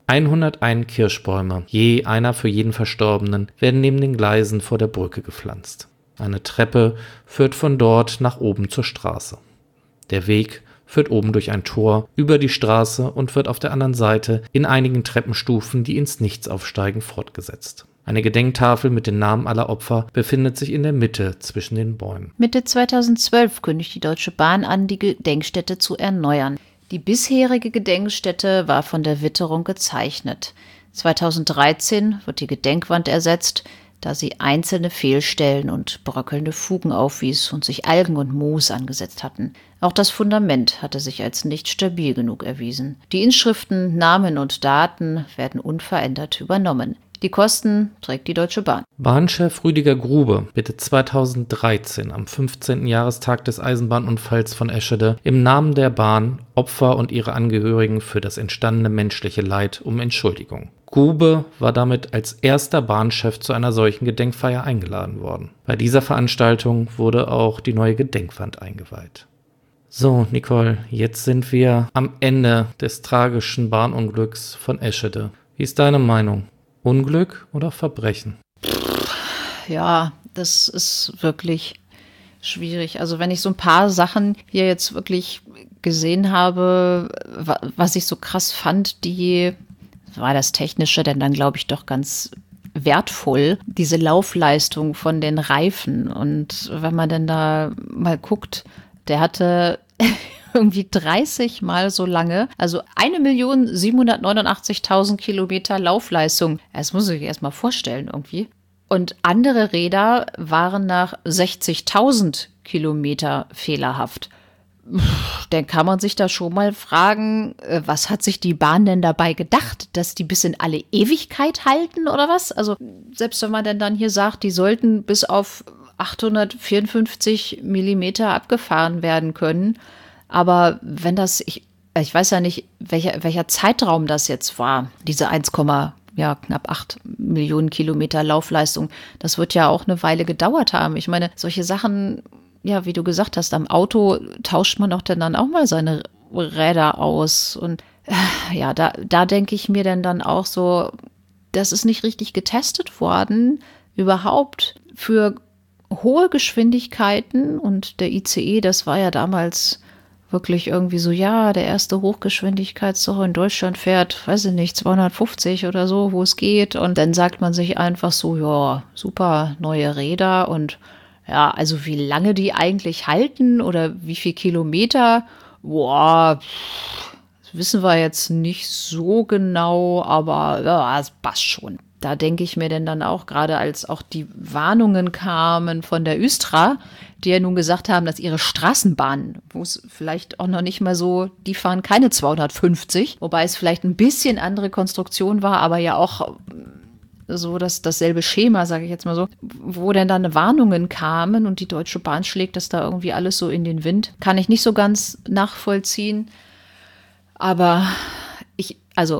101 Kirschbäume, je einer für jeden Verstorbenen, werden neben den Gleisen vor der Brücke gepflanzt. Eine Treppe führt von dort nach oben zur Straße. Der Weg führt oben durch ein Tor über die Straße und wird auf der anderen Seite in einigen Treppenstufen, die ins Nichts aufsteigen, fortgesetzt. Eine Gedenktafel mit den Namen aller Opfer befindet sich in der Mitte zwischen den Bäumen. Mitte 2012 kündigt die Deutsche Bahn an, die Gedenkstätte zu erneuern. Die bisherige Gedenkstätte war von der Witterung gezeichnet. 2013 wird die Gedenkwand ersetzt, da sie einzelne Fehlstellen und bröckelnde Fugen aufwies und sich Algen und Moos angesetzt hatten. Auch das Fundament hatte sich als nicht stabil genug erwiesen. Die Inschriften, Namen und Daten werden unverändert übernommen. Die Kosten trägt die Deutsche Bahn. Bahnchef Rüdiger Grube bittet 2013 am 15. Jahrestag des Eisenbahnunfalls von Eschede im Namen der Bahn Opfer und ihre Angehörigen für das entstandene menschliche Leid um Entschuldigung. Grube war damit als erster Bahnchef zu einer solchen Gedenkfeier eingeladen worden. Bei dieser Veranstaltung wurde auch die neue Gedenkwand eingeweiht. So, Nicole, jetzt sind wir am Ende des tragischen Bahnunglücks von Eschede. Wie ist deine Meinung? Unglück oder Verbrechen? Ja, das ist wirklich schwierig. Also wenn ich so ein paar Sachen hier jetzt wirklich gesehen habe, was ich so krass fand, war das Technische denn dann, glaube ich, doch ganz wertvoll, diese Laufleistung von den Reifen. Und wenn man denn da mal guckt, der hatte irgendwie 30 Mal so lange, also 1.789.000 Kilometer Laufleistung. Das muss ich erst mal vorstellen irgendwie. Und andere Räder waren nach 60.000 Kilometer fehlerhaft. Dann kann man sich da schon mal fragen, was hat sich die Bahn denn dabei gedacht, dass die bis in alle Ewigkeit halten oder was? Also selbst wenn man denn dann hier sagt, die sollten bis auf 854 Millimeter abgefahren werden können, aber wenn das, ich weiß ja nicht, welcher Zeitraum das jetzt war, diese knapp 8 Millionen Kilometer Laufleistung, das wird ja auch eine Weile gedauert haben. Ich meine, solche Sachen, ja, wie du gesagt hast, am Auto tauscht man doch dann auch mal seine Räder aus. Und ja, da denke ich mir dann auch so, das ist nicht richtig getestet worden, überhaupt für hohe Geschwindigkeiten. Und der ICE, das war ja damals wirklich irgendwie so, ja, der erste Hochgeschwindigkeitszug in Deutschland fährt, weiß ich nicht, 250 oder so, wo es geht. Und dann sagt man sich einfach so, ja, super, neue Räder. Und ja, also wie lange die eigentlich halten oder wie viel Kilometer, das wissen wir jetzt nicht so genau, aber ja, es passt schon. Da denke ich mir denn dann auch, gerade als auch die Warnungen kamen von der Östra, die ja nun gesagt haben, dass ihre Straßenbahnen, wo es vielleicht auch noch nicht mal so, die fahren keine 250, wobei es vielleicht ein bisschen andere Konstruktion war, aber ja auch so dasselbe Schema, sage ich jetzt mal so, wo denn dann Warnungen kamen und die Deutsche Bahn schlägt das da irgendwie alles so in den Wind, kann ich nicht so ganz nachvollziehen. Aber ich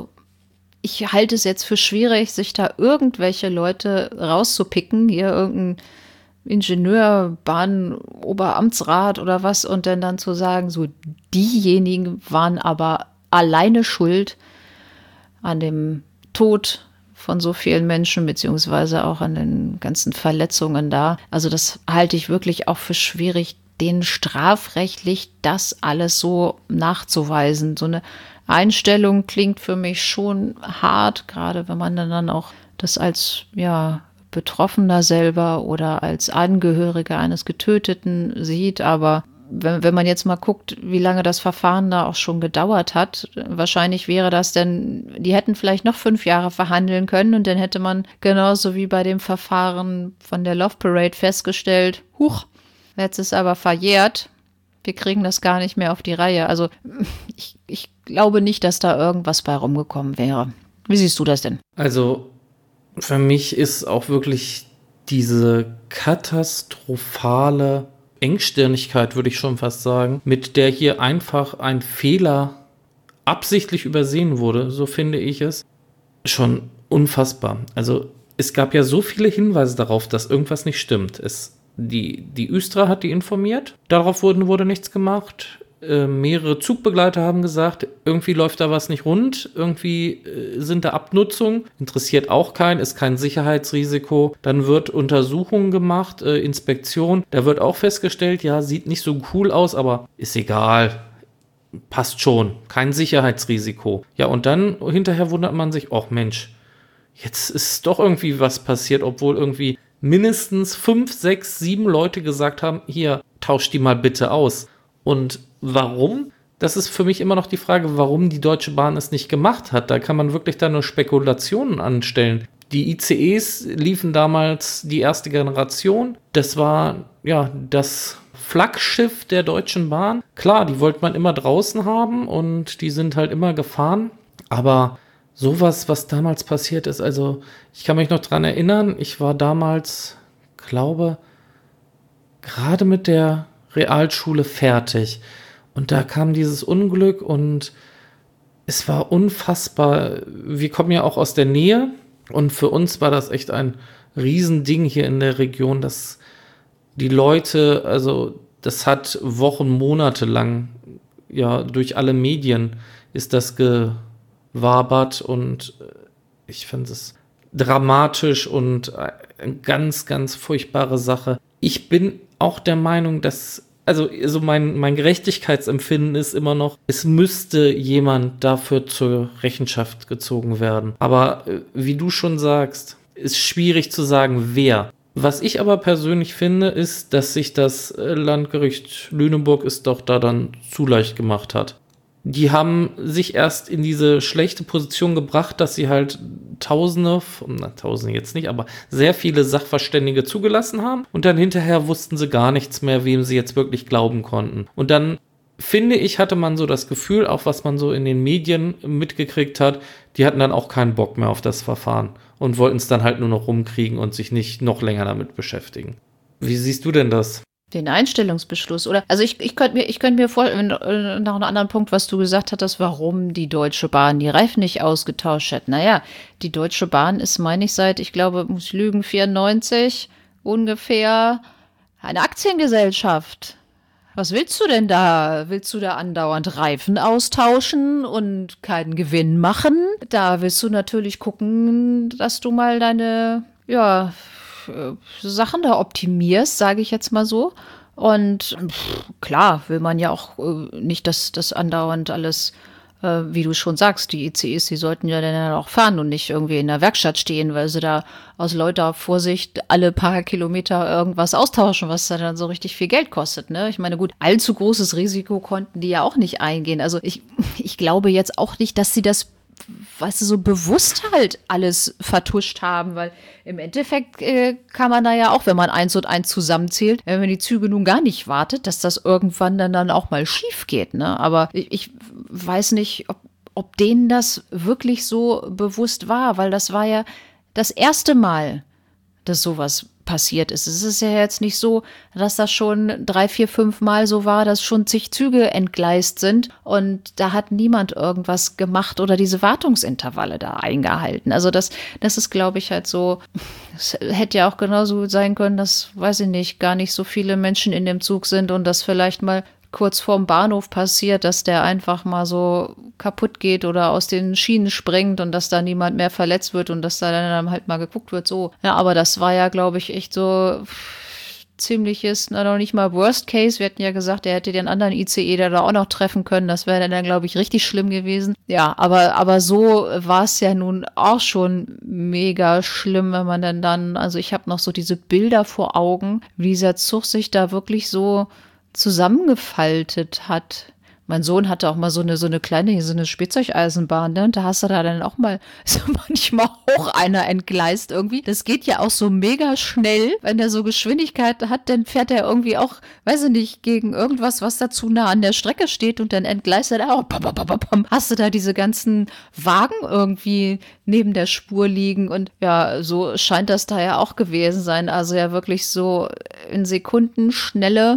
halte es jetzt für schwierig, sich da irgendwelche Leute rauszupicken, hier irgendein Ingenieur, Bahn-Oberamtsrat oder was, und dann zu sagen, so diejenigen waren aber alleine schuld an dem Tod von so vielen Menschen, beziehungsweise auch an den ganzen Verletzungen da. Also das halte ich wirklich auch für schwierig, denen strafrechtlich das alles so nachzuweisen. So eine Einstellung klingt für mich schon hart, gerade wenn man dann auch das als Betroffener selber oder als Angehöriger eines Getöteten sieht. Aber wenn man jetzt mal guckt, wie lange das Verfahren da auch schon gedauert hat, wahrscheinlich wäre das denn, die hätten vielleicht noch 5 Jahre verhandeln können und dann hätte man genauso wie bei dem Verfahren von der Love Parade festgestellt, jetzt ist aber verjährt, wir kriegen das gar nicht mehr auf die Reihe. Also ich glaube nicht, dass da irgendwas bei rumgekommen wäre. Wie siehst du das denn? Also für mich ist auch wirklich diese katastrophale Engstirnigkeit, würde ich schon fast sagen, mit der hier einfach ein Fehler absichtlich übersehen wurde, so finde ich es, schon unfassbar. Also es gab ja so viele Hinweise darauf, dass irgendwas nicht stimmt. Die Östra hat die informiert, darauf wurde nichts gemacht. mehrere Zugbegleiter haben gesagt, irgendwie läuft da was nicht rund, irgendwie sind da Abnutzungen, interessiert auch keinen, ist kein Sicherheitsrisiko. Dann wird Untersuchung gemacht, Inspektion, da wird auch festgestellt, ja, sieht nicht so cool aus, aber ist egal. Passt schon, kein Sicherheitsrisiko. Ja, und dann hinterher wundert man sich, ach Mensch, jetzt ist doch irgendwie was passiert, obwohl irgendwie mindestens 5, 6, 7 Leute gesagt haben, hier, tausch die mal bitte aus. Und warum? Das ist für mich immer noch die Frage, warum die Deutsche Bahn es nicht gemacht hat. Da kann man wirklich dann nur Spekulationen anstellen. Die ICEs liefen damals die erste Generation. Das war ja das Flaggschiff der Deutschen Bahn. Klar, die wollte man immer draußen haben und die sind halt immer gefahren. Aber sowas, was damals passiert ist, also ich kann mich noch dran erinnern, ich war damals, glaube, gerade mit der Realschule fertig. Und da kam dieses Unglück und es war unfassbar. Wir kommen ja auch aus der Nähe und für uns war das echt ein Riesending hier in der Region, dass die Leute, also das hat Wochen, Monate lang, ja, durch alle Medien ist das gewabert und ich finde es dramatisch und eine ganz, ganz furchtbare Sache. Ich bin auch der Meinung, dass, also mein Gerechtigkeitsempfinden ist immer noch, es müsste jemand dafür zur Rechenschaft gezogen werden. Aber wie du schon sagst, ist schwierig zu sagen, wer. Was ich aber persönlich finde, ist, dass sich das Landgericht Lüneburg es doch da dann zu leicht gemacht hat. Die haben sich erst in diese schlechte Position gebracht, dass sie halt Tausende jetzt nicht, aber sehr viele Sachverständige zugelassen haben und dann hinterher wussten sie gar nichts mehr, wem sie jetzt wirklich glauben konnten. Und dann, finde ich, hatte man so das Gefühl, auch was man so in den Medien mitgekriegt hat, die hatten dann auch keinen Bock mehr auf das Verfahren und wollten es dann halt nur noch rumkriegen und sich nicht noch länger damit beschäftigen. Wie siehst du denn das? Den Einstellungsbeschluss, oder? Also ich könnte mir vorstellen, nach einem anderen Punkt, was du gesagt hattest, warum die Deutsche Bahn die Reifen nicht ausgetauscht hat. Naja, die Deutsche Bahn ist, meine ich, seit, ich glaube, muss ich lügen, 94 ungefähr eine Aktiengesellschaft. Was willst du denn da? Willst du da andauernd Reifen austauschen und keinen Gewinn machen? Da willst du natürlich gucken, dass du mal deine, ja, Sachen da optimierst, sage ich jetzt mal so. Und klar will man ja auch nicht, dass das andauernd alles, wie du schon sagst, die ICEs, die sollten ja dann auch fahren und nicht irgendwie in der Werkstatt stehen, weil sie da aus lauter Vorsicht alle paar Kilometer irgendwas austauschen, was dann so richtig viel Geld kostet. Ne? Ich meine, gut, allzu großes Risiko konnten die ja auch nicht eingehen. Also ich glaube jetzt auch nicht, dass sie das, weißt du, so bewusst halt alles vertuscht haben, weil im Endeffekt kann man da ja auch, wenn man 1 und 1 zusammenzählt, wenn man die Züge nun gar nicht wartet, dass das irgendwann dann auch mal schief geht, ne? Aber ich weiß nicht, ob denen das wirklich so bewusst war, weil das war ja das erste Mal, dass sowas passiert ist. Es ist ja jetzt nicht so, dass das schon 3, 4, 5 Mal so war, dass schon zig Züge entgleist sind und da hat niemand irgendwas gemacht oder diese Wartungsintervalle da eingehalten. Also das ist, glaube ich, halt so, es hätte ja auch genauso sein können, dass, weiß ich nicht, gar nicht so viele Menschen in dem Zug sind und das vielleicht mal kurz vorm Bahnhof passiert, dass der einfach mal so kaputt geht oder aus den Schienen springt und dass da niemand mehr verletzt wird und dass da dann halt mal geguckt wird, so. Ja, aber das war ja, glaube ich, echt so ziemliches, noch nicht mal Worst Case. Wir hatten ja gesagt, er hätte den anderen ICE da auch noch treffen können. Das wäre dann, glaube ich, richtig schlimm gewesen. Ja, aber so war es ja nun auch schon mega schlimm, wenn man dann, also ich habe noch so diese Bilder vor Augen, wie dieser Zug sich da wirklich so zusammengefaltet hat. Mein Sohn hatte auch mal so eine kleine, so eine Spielzeugeisenbahn, ne? Und da hast du da dann auch mal so manchmal hoch einer entgleist irgendwie. Das geht ja auch so mega schnell. Wenn der so Geschwindigkeit hat, dann fährt er irgendwie auch, weiß ich nicht, gegen irgendwas, was da zu nah an der Strecke steht und dann entgleist er da auch. Hast du da diese ganzen Wagen irgendwie neben der Spur liegen und ja, so scheint das da ja auch gewesen sein. Also ja wirklich so in Sekundenschnelle,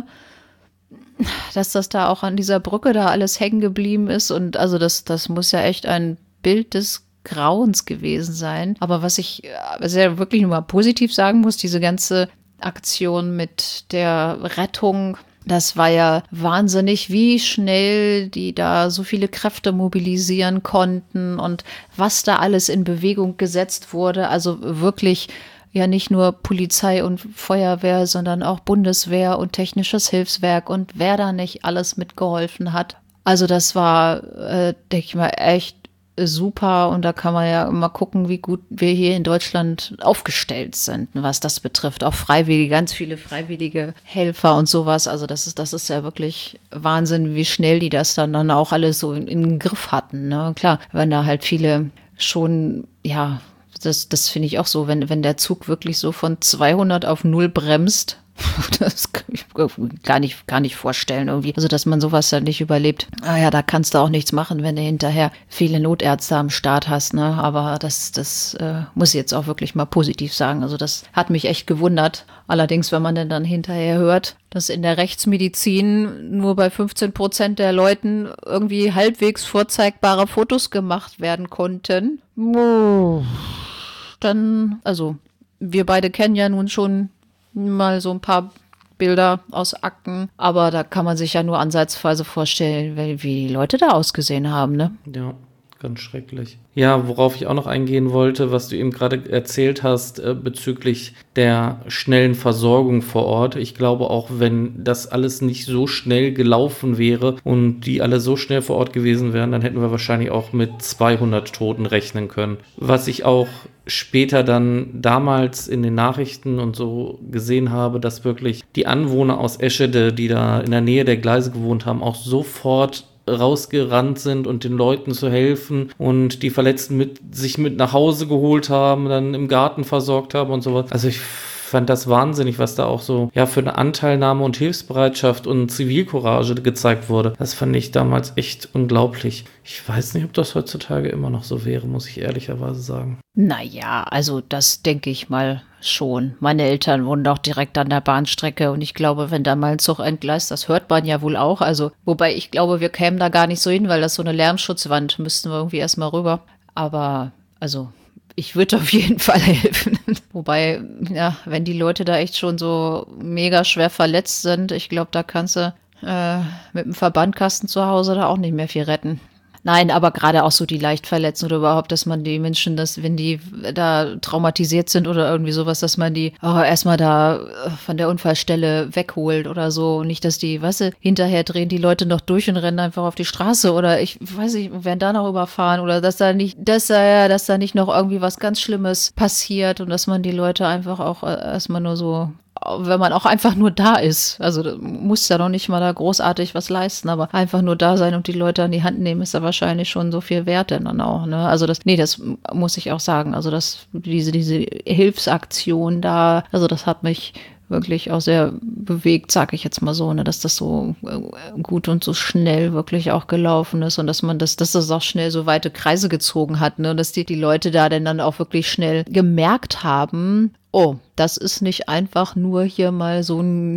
dass das da auch an dieser Brücke da alles hängen geblieben ist. Und also das muss ja echt ein Bild des Grauens gewesen sein. Aber was ich ja wirklich nur mal positiv sagen muss, diese ganze Aktion mit der Rettung Das war ja wahnsinnig, wie schnell die da so viele Kräfte mobilisieren konnten und was da alles in Bewegung gesetzt wurde. Also wirklich ja nicht nur Polizei und Feuerwehr, sondern auch Bundeswehr und technisches Hilfswerk und wer da nicht alles mitgeholfen hat. Also das war, denke ich mal, echt super und da kann man ja mal gucken, wie gut wir hier in Deutschland aufgestellt sind, was das betrifft. Auch Freiwillige, ganz viele freiwillige Helfer und sowas. Also das ist ja wirklich Wahnsinn, wie schnell die das dann auch alles so in den Griff hatten. Ne? Klar, wenn da halt viele schon, ja, das finde ich auch so, wenn der Zug wirklich so von 200 auf 0 bremst, das kann ich gar nicht vorstellen irgendwie. Also, dass man sowas dann nicht überlebt. Ah ja, da kannst du auch nichts machen, wenn du hinterher viele Notärzte am Start hast, ne? Aber das muss ich jetzt auch wirklich mal positiv sagen. Also, das hat mich echt gewundert. Allerdings, wenn man denn dann hinterher hört, dass in der Rechtsmedizin nur bei 15% der Leuten irgendwie halbwegs vorzeigbare Fotos gemacht werden konnten. Dann, also, wir beide kennen ja nun schon mal so ein paar Bilder aus Akten, aber da kann man sich ja nur ansatzweise vorstellen, wie die Leute da ausgesehen haben, ne? Ja, ganz schrecklich. Ja, worauf ich auch noch eingehen wollte, was du eben gerade erzählt hast, bezüglich der schnellen Versorgung vor Ort. Ich glaube, auch wenn das alles nicht so schnell gelaufen wäre und die alle so schnell vor Ort gewesen wären, dann hätten wir wahrscheinlich auch mit 200 Toten rechnen können. Was ich auch später dann damals in den Nachrichten und so gesehen habe, dass wirklich die Anwohner aus Eschede, die da in der Nähe der Gleise gewohnt haben, auch sofort rausgerannt sind und den Leuten zu helfen und die Verletzten sich mit nach Hause geholt haben, dann im Garten versorgt haben und sowas. Also ich fand das wahnsinnig, was da auch so für eine Anteilnahme und Hilfsbereitschaft und Zivilcourage gezeigt wurde. Das fand ich damals echt unglaublich. Ich weiß nicht, ob das heutzutage immer noch so wäre, muss ich ehrlicherweise sagen. Naja, also das denke ich mal schon. Meine Eltern wohnen auch direkt an der Bahnstrecke und ich glaube, wenn da mal ein Zug entgleist, das hört man ja wohl auch. Also, wobei ich glaube, wir kämen da gar nicht so hin, weil das so eine Lärmschutzwand, müssten wir irgendwie erstmal rüber. Aber, also, ich würde auf jeden Fall helfen. Wobei, ja, wenn die Leute da echt schon so mega schwer verletzt sind, ich glaube, da kannst du mit dem Verbandkasten zu Hause da auch nicht mehr viel retten. Nein, aber gerade auch so die Leichtverletzten oder überhaupt, dass man die Menschen, dass wenn die da traumatisiert sind oder irgendwie sowas, dass man die erstmal da von der Unfallstelle wegholt oder so. Und nicht, dass die, weißt du, hinterher drehen die Leute noch durch und rennen einfach auf die Straße oder ich weiß nicht, werden da noch überfahren oder dass da nicht noch irgendwie was ganz Schlimmes passiert und dass man die Leute einfach auch erstmal nur so, wenn man auch einfach nur da ist. Also du musst ja noch nicht mal da großartig was leisten, aber einfach nur da sein und die Leute an die Hand nehmen, ist da wahrscheinlich schon so viel wert denn dann auch. Ne? Also das muss ich auch sagen. Also diese Hilfsaktion da, also das hat mich wirklich auch sehr bewegt, sage ich jetzt mal so, ne, dass das so gut und so schnell wirklich auch gelaufen ist und dass das auch schnell so weite Kreise gezogen hat, ne, dass die Leute da denn dann auch wirklich schnell gemerkt haben, oh, das ist nicht einfach nur hier mal so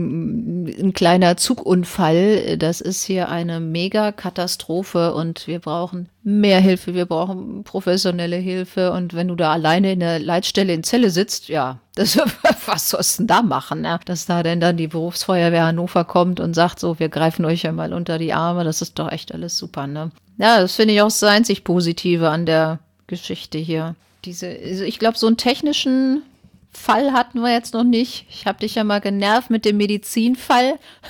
ein kleiner Zugunfall. Das ist hier eine Mega-Katastrophe und wir brauchen mehr Hilfe, wir brauchen professionelle Hilfe. Und wenn du da alleine in der Leitstelle in Celle sitzt, ja, was sollst du denn da machen? Ja? Dass da denn dann die Berufsfeuerwehr Hannover kommt und sagt so, wir greifen euch ja mal unter die Arme, das ist doch echt alles super, ne? Ja, das finde ich auch das einzig Positive an der Geschichte hier. Also ich glaube, so einen technischen Fall hatten wir jetzt noch nicht. Ich habe dich ja mal genervt mit dem Medizinfall.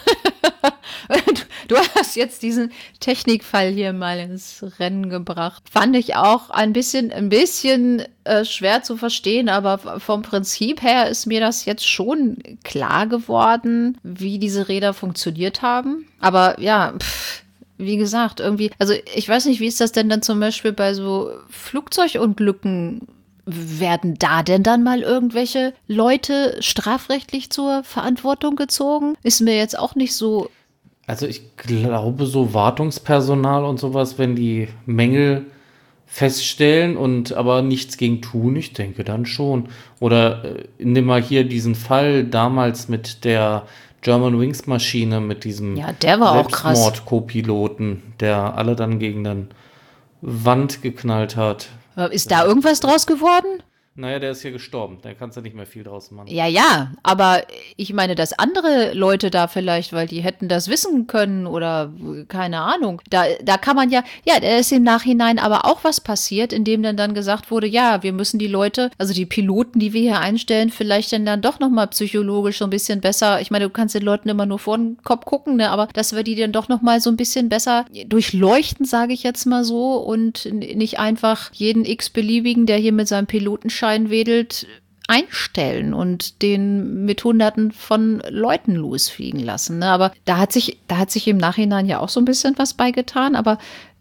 Du hast jetzt diesen Technikfall hier mal ins Rennen gebracht. Fand ich auch ein bisschen schwer zu verstehen, aber vom Prinzip her ist mir das jetzt schon klar geworden, wie diese Räder funktioniert haben. Aber ja, wie gesagt, irgendwie, also ich weiß nicht, wie ist das denn dann zum Beispiel bei so Flugzeugunglücken? Werden da denn dann mal irgendwelche Leute strafrechtlich zur Verantwortung gezogen? Ist mir jetzt auch nicht so. Also ich glaube, so Wartungspersonal und sowas, wenn die Mängel feststellen und aber nichts gegen tun, ich denke dann schon. Oder nimm mal hier diesen Fall damals mit der Germanwings-Maschine, mit diesem der war auch krass. Selbstmord-Co-Piloten, der alle dann gegen eine Wand geknallt hat. Ist da irgendwas draus geworden? Naja, der ist ja gestorben. Da kannst du nicht mehr viel draus machen. Ja, aber ich meine, dass andere Leute da vielleicht, weil die hätten das wissen können oder keine Ahnung. Da kann man ja, da ist im Nachhinein aber auch was passiert, indem dann gesagt wurde, ja, wir müssen die Leute, also die Piloten, die wir hier einstellen, vielleicht dann doch nochmal psychologisch so ein bisschen besser, ich meine, du kannst den Leuten immer nur vor den Kopf gucken, ne, aber dass wir die dann doch nochmal so ein bisschen besser durchleuchten, sage ich jetzt mal so, und nicht einfach jeden x-beliebigen, der hier mit seinem Pilotenschein wedelt, einstellen und den mit Hunderten von Leuten losfliegen lassen. Ne? Aber da hat sich im Nachhinein ja auch so ein bisschen was beigetan, aber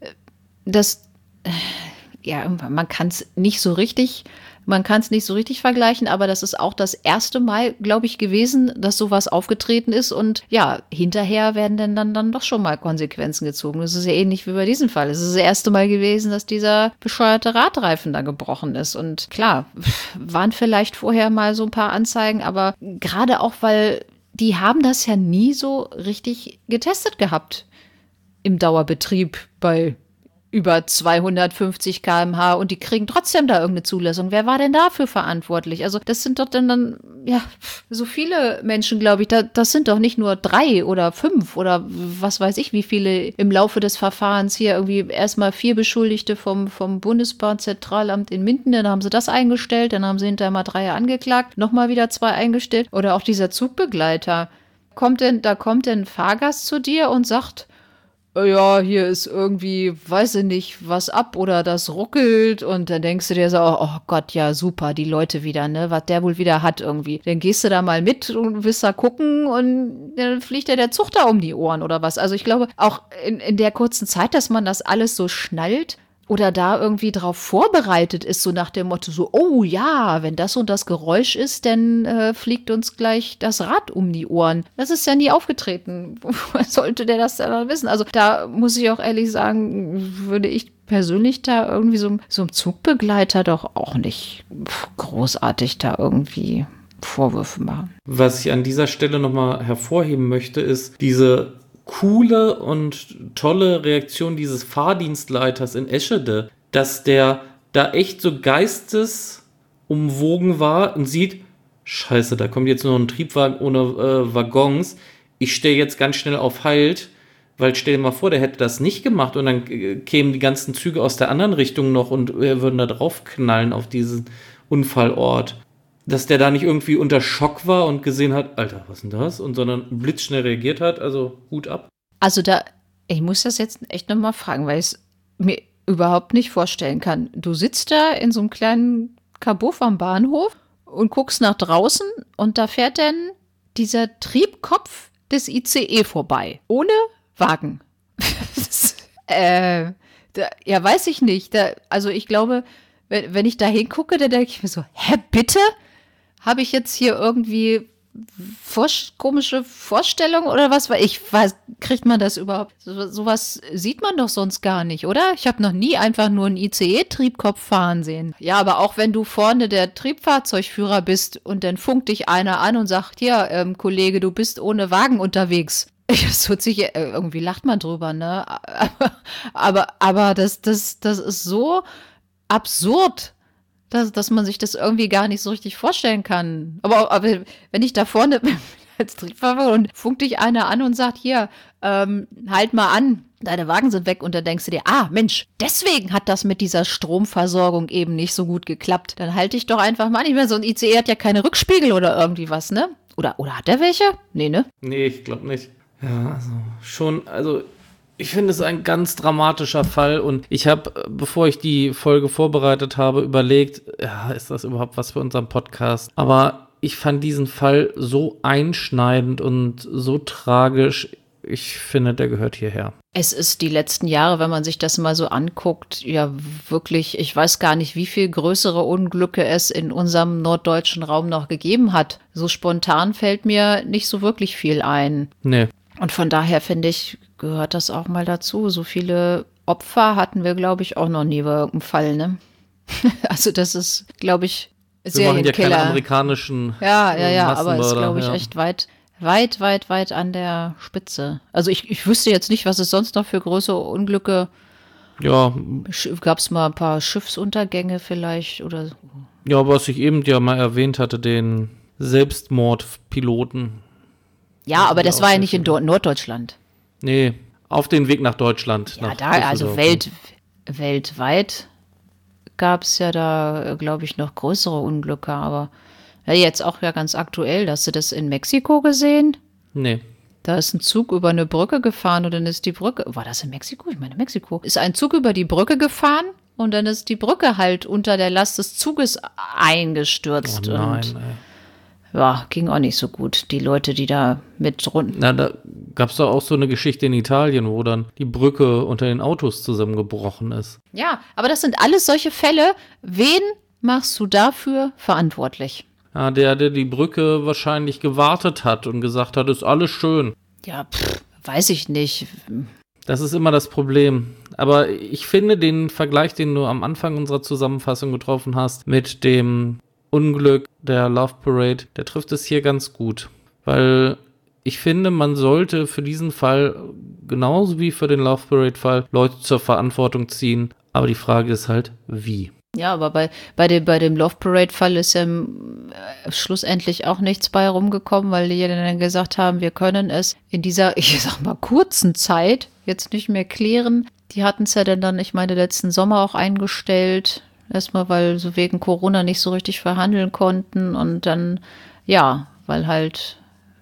man kann es nicht so richtig vergleichen, aber das ist auch das erste Mal, glaube ich, gewesen, dass sowas aufgetreten ist und ja, hinterher werden dann doch schon mal Konsequenzen gezogen. Das ist ja ähnlich wie bei diesem Fall. Es ist das erste Mal gewesen, dass dieser bescheuerte Radreifen da gebrochen ist und klar, waren vielleicht vorher mal so ein paar Anzeigen, aber gerade auch, weil die haben das ja nie so richtig getestet gehabt im Dauerbetrieb bei über 250 km/h und die kriegen trotzdem da irgendeine Zulassung. Wer war denn dafür verantwortlich? Also das sind doch dann so viele Menschen, glaube ich. Das sind doch nicht nur 3 oder 5 oder was weiß ich, wie viele im Laufe des Verfahrens hier irgendwie erstmal 4 Beschuldigte vom Bundesbahnzentralamt in Minden, dann haben sie das eingestellt, dann haben sie hinterher mal 3 angeklagt, nochmal wieder 2 eingestellt. Oder auch dieser Zugbegleiter. Da kommt denn ein Fahrgast zu dir und sagt, ja, hier ist irgendwie, weiß ich nicht, was ab oder das ruckelt und dann denkst du dir so, oh Gott, ja super, die Leute wieder, ne, was der wohl wieder hat irgendwie. Dann gehst du da mal mit und willst da gucken und dann fliegt der Zug da um die Ohren oder was. Also ich glaube, auch in der kurzen Zeit, dass man das alles so schnallt, oder da irgendwie drauf vorbereitet ist, so nach dem Motto so, oh ja, wenn das und das Geräusch ist, dann fliegt uns gleich das Rad um die Ohren. Das ist ja nie aufgetreten. Woher sollte der das dann wissen? Also da muss ich auch ehrlich sagen, würde ich persönlich da irgendwie so einem Zugbegleiter doch auch nicht großartig da irgendwie Vorwürfe machen. Was ich an dieser Stelle nochmal hervorheben möchte, ist diese coole und tolle Reaktion dieses Fahrdienstleiters in Eschede, dass der da echt so geistesumwogen war und sieht, scheiße, da kommt jetzt nur ein Triebwagen ohne Waggons, ich stelle jetzt ganz schnell auf Halt, weil stell dir mal vor, der hätte das nicht gemacht und dann kämen die ganzen Züge aus der anderen Richtung noch und würden da drauf knallen auf diesen Unfallort. Dass der da nicht irgendwie unter Schock war und gesehen hat, Alter, was ist denn das? Und sondern blitzschnell reagiert hat, also Hut ab. Also ich muss das jetzt echt nochmal fragen, weil ich es mir überhaupt nicht vorstellen kann. Du sitzt da in so einem kleinen Kabuff am Bahnhof und guckst nach draußen und da fährt dann dieser Triebkopf des ICE vorbei. Ohne Wagen. Ja, weiß ich nicht. Also ich glaube, wenn ich da hingucke, dann denke ich mir so, hä, bitte? Habe ich jetzt hier irgendwie komische Vorstellungen oder was? Weil ich weiß, kriegt man das überhaupt? Sowas sieht man doch sonst gar nicht, oder? Ich habe noch nie einfach nur einen ICE-Triebkopf fahren sehen. Ja, aber auch wenn du vorne der Triebfahrzeugführer bist und dann funkt dich einer an und sagt, hier, Kollege, du bist ohne Wagen unterwegs. Das hört sich, irgendwie lacht man drüber, ne? Aber das ist so absurd, dass man sich das irgendwie gar nicht so richtig vorstellen kann. Aber wenn ich da vorne als Triebfahrer und funkt dich einer an und sagt, hier, halt mal an, deine Wagen sind weg und dann denkst du dir, Mensch, deswegen hat das mit dieser Stromversorgung eben nicht so gut geklappt. Dann halte ich doch einfach mal nicht mehr. So ein ICE hat ja keine Rückspiegel oder irgendwie was, ne? Oder hat der welche? Nee, ne? Nee, ich glaube nicht. Ja, ich finde es ein ganz dramatischer Fall und ich habe, bevor ich die Folge vorbereitet habe, überlegt, ja, ist das überhaupt was für unseren Podcast? Aber ich fand diesen Fall so einschneidend und so tragisch. Ich finde, der gehört hierher. Es ist die letzten Jahre, wenn man sich das mal so anguckt, ja wirklich, ich weiß gar nicht, wie viel größere Unglücke es in unserem norddeutschen Raum noch gegeben hat. So spontan fällt mir nicht so wirklich viel ein. Nee. Und von daher finde ich, gehört das auch mal dazu. So viele Opfer hatten wir, glaube ich, auch noch nie bei irgendeinem Fall, ne? Also das ist, glaube ich, Serienkiller. Wir machen ja keine amerikanischen Ja, aber es ist, glaube ich, echt weit an der Spitze. Also ich wüsste jetzt nicht, was es sonst noch für größere Unglücke. Ja. Gab es mal ein paar Schiffsuntergänge vielleicht oder Ja, was ich eben ja mal erwähnt hatte, den Selbstmordpiloten. Ja, aber das war ja nicht in Norddeutschland. Nee, auf den Weg nach Deutschland. Ja, nach da, also Düsseldorf. weltweit gab es ja da, glaube ich, noch größere Unglücke, aber ja, jetzt auch ja ganz aktuell. Hast du das in Mexiko gesehen? Nee. Da ist ein Zug über eine Brücke gefahren und dann ist die Brücke, war das in Mexiko? Ich meine, Mexiko. Ist ein Zug über die Brücke gefahren und dann ist die Brücke halt unter der Last des Zuges eingestürzt. Oh nein, und ey. ja, ging auch nicht so gut. Die Leute, die da mit runter. Na, da gab es doch auch so eine Geschichte in Italien, wo dann die Brücke unter den Autos zusammengebrochen ist. Ja, aber das sind alles solche Fälle. Wen machst du dafür verantwortlich? Ja, der die Brücke wahrscheinlich gewartet hat und gesagt hat, ist alles schön. Ja, weiß ich nicht. Das ist immer das Problem. Aber ich finde den Vergleich, den du am Anfang unserer Zusammenfassung getroffen hast, mit dem Unglück der Love Parade, der trifft es hier ganz gut. Weil ich finde, man sollte für diesen Fall, genauso wie für den Love Parade-Fall, Leute zur Verantwortung ziehen. Aber die Frage ist halt, wie? Ja, aber bei dem Love Parade-Fall ist ja schlussendlich auch nichts bei rumgekommen, weil die ja dann gesagt haben, wir können es in dieser, ich sag mal, kurzen Zeit jetzt nicht mehr klären. Die hatten es ja dann, ich meine, letzten Sommer auch eingestellt. Erstmal, weil so wegen Corona nicht so richtig verhandeln konnten und dann, ja, weil halt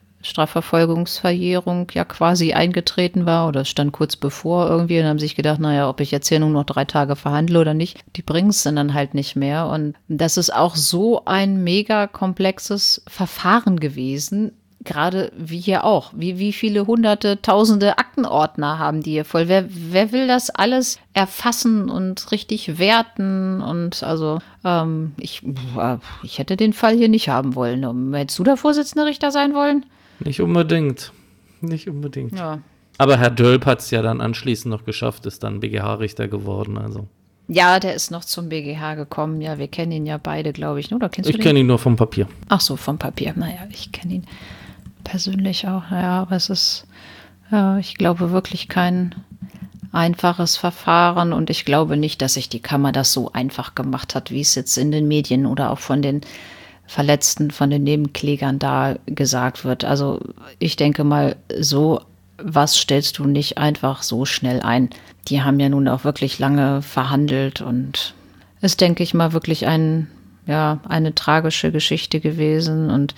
Strafverfolgungsverjährung ja quasi eingetreten war oder es stand kurz bevor irgendwie und haben sich gedacht, naja, ob ich jetzt hier nur noch 3 Tage verhandle oder nicht, die bringen es dann halt nicht mehr. Und das ist auch so ein mega komplexes Verfahren gewesen, gerade wie hier auch. Wie viele hunderte, tausende Aktenordner haben die hier voll? Wer will das alles erfassen und richtig werten? Und also ich hätte den Fall hier nicht haben wollen. Hättest du der Vorsitzende Richter sein wollen? Nicht unbedingt. Nicht unbedingt. Ja. Aber Herr Dölp hat es ja dann anschließend noch geschafft, ist dann BGH-Richter geworden. Also. Ja, der ist noch zum BGH gekommen. Ja, wir kennen ihn ja beide, glaube ich. Oder kennst du den? Ich kenne ihn nur vom Papier. Ach so, vom Papier. Naja, ich kenne ihn persönlich auch. Naja, aber es ist, ja, ich glaube, wirklich kein einfaches Verfahren. Und ich glaube nicht, dass sich die Kammer das so einfach gemacht hat, wie es jetzt in den Medien oder auch von den Verletzten, von den Nebenklägern da gesagt wird. Also ich denke mal, so was stellst du nicht einfach so schnell ein. Die haben ja nun auch wirklich lange verhandelt und ist, denke ich mal, wirklich eine tragische Geschichte gewesen. Und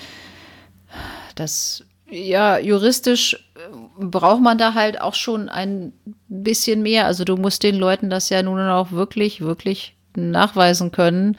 das, ja, juristisch braucht man da halt auch schon ein bisschen mehr. Also du musst den Leuten das ja nun auch wirklich, wirklich nachweisen können.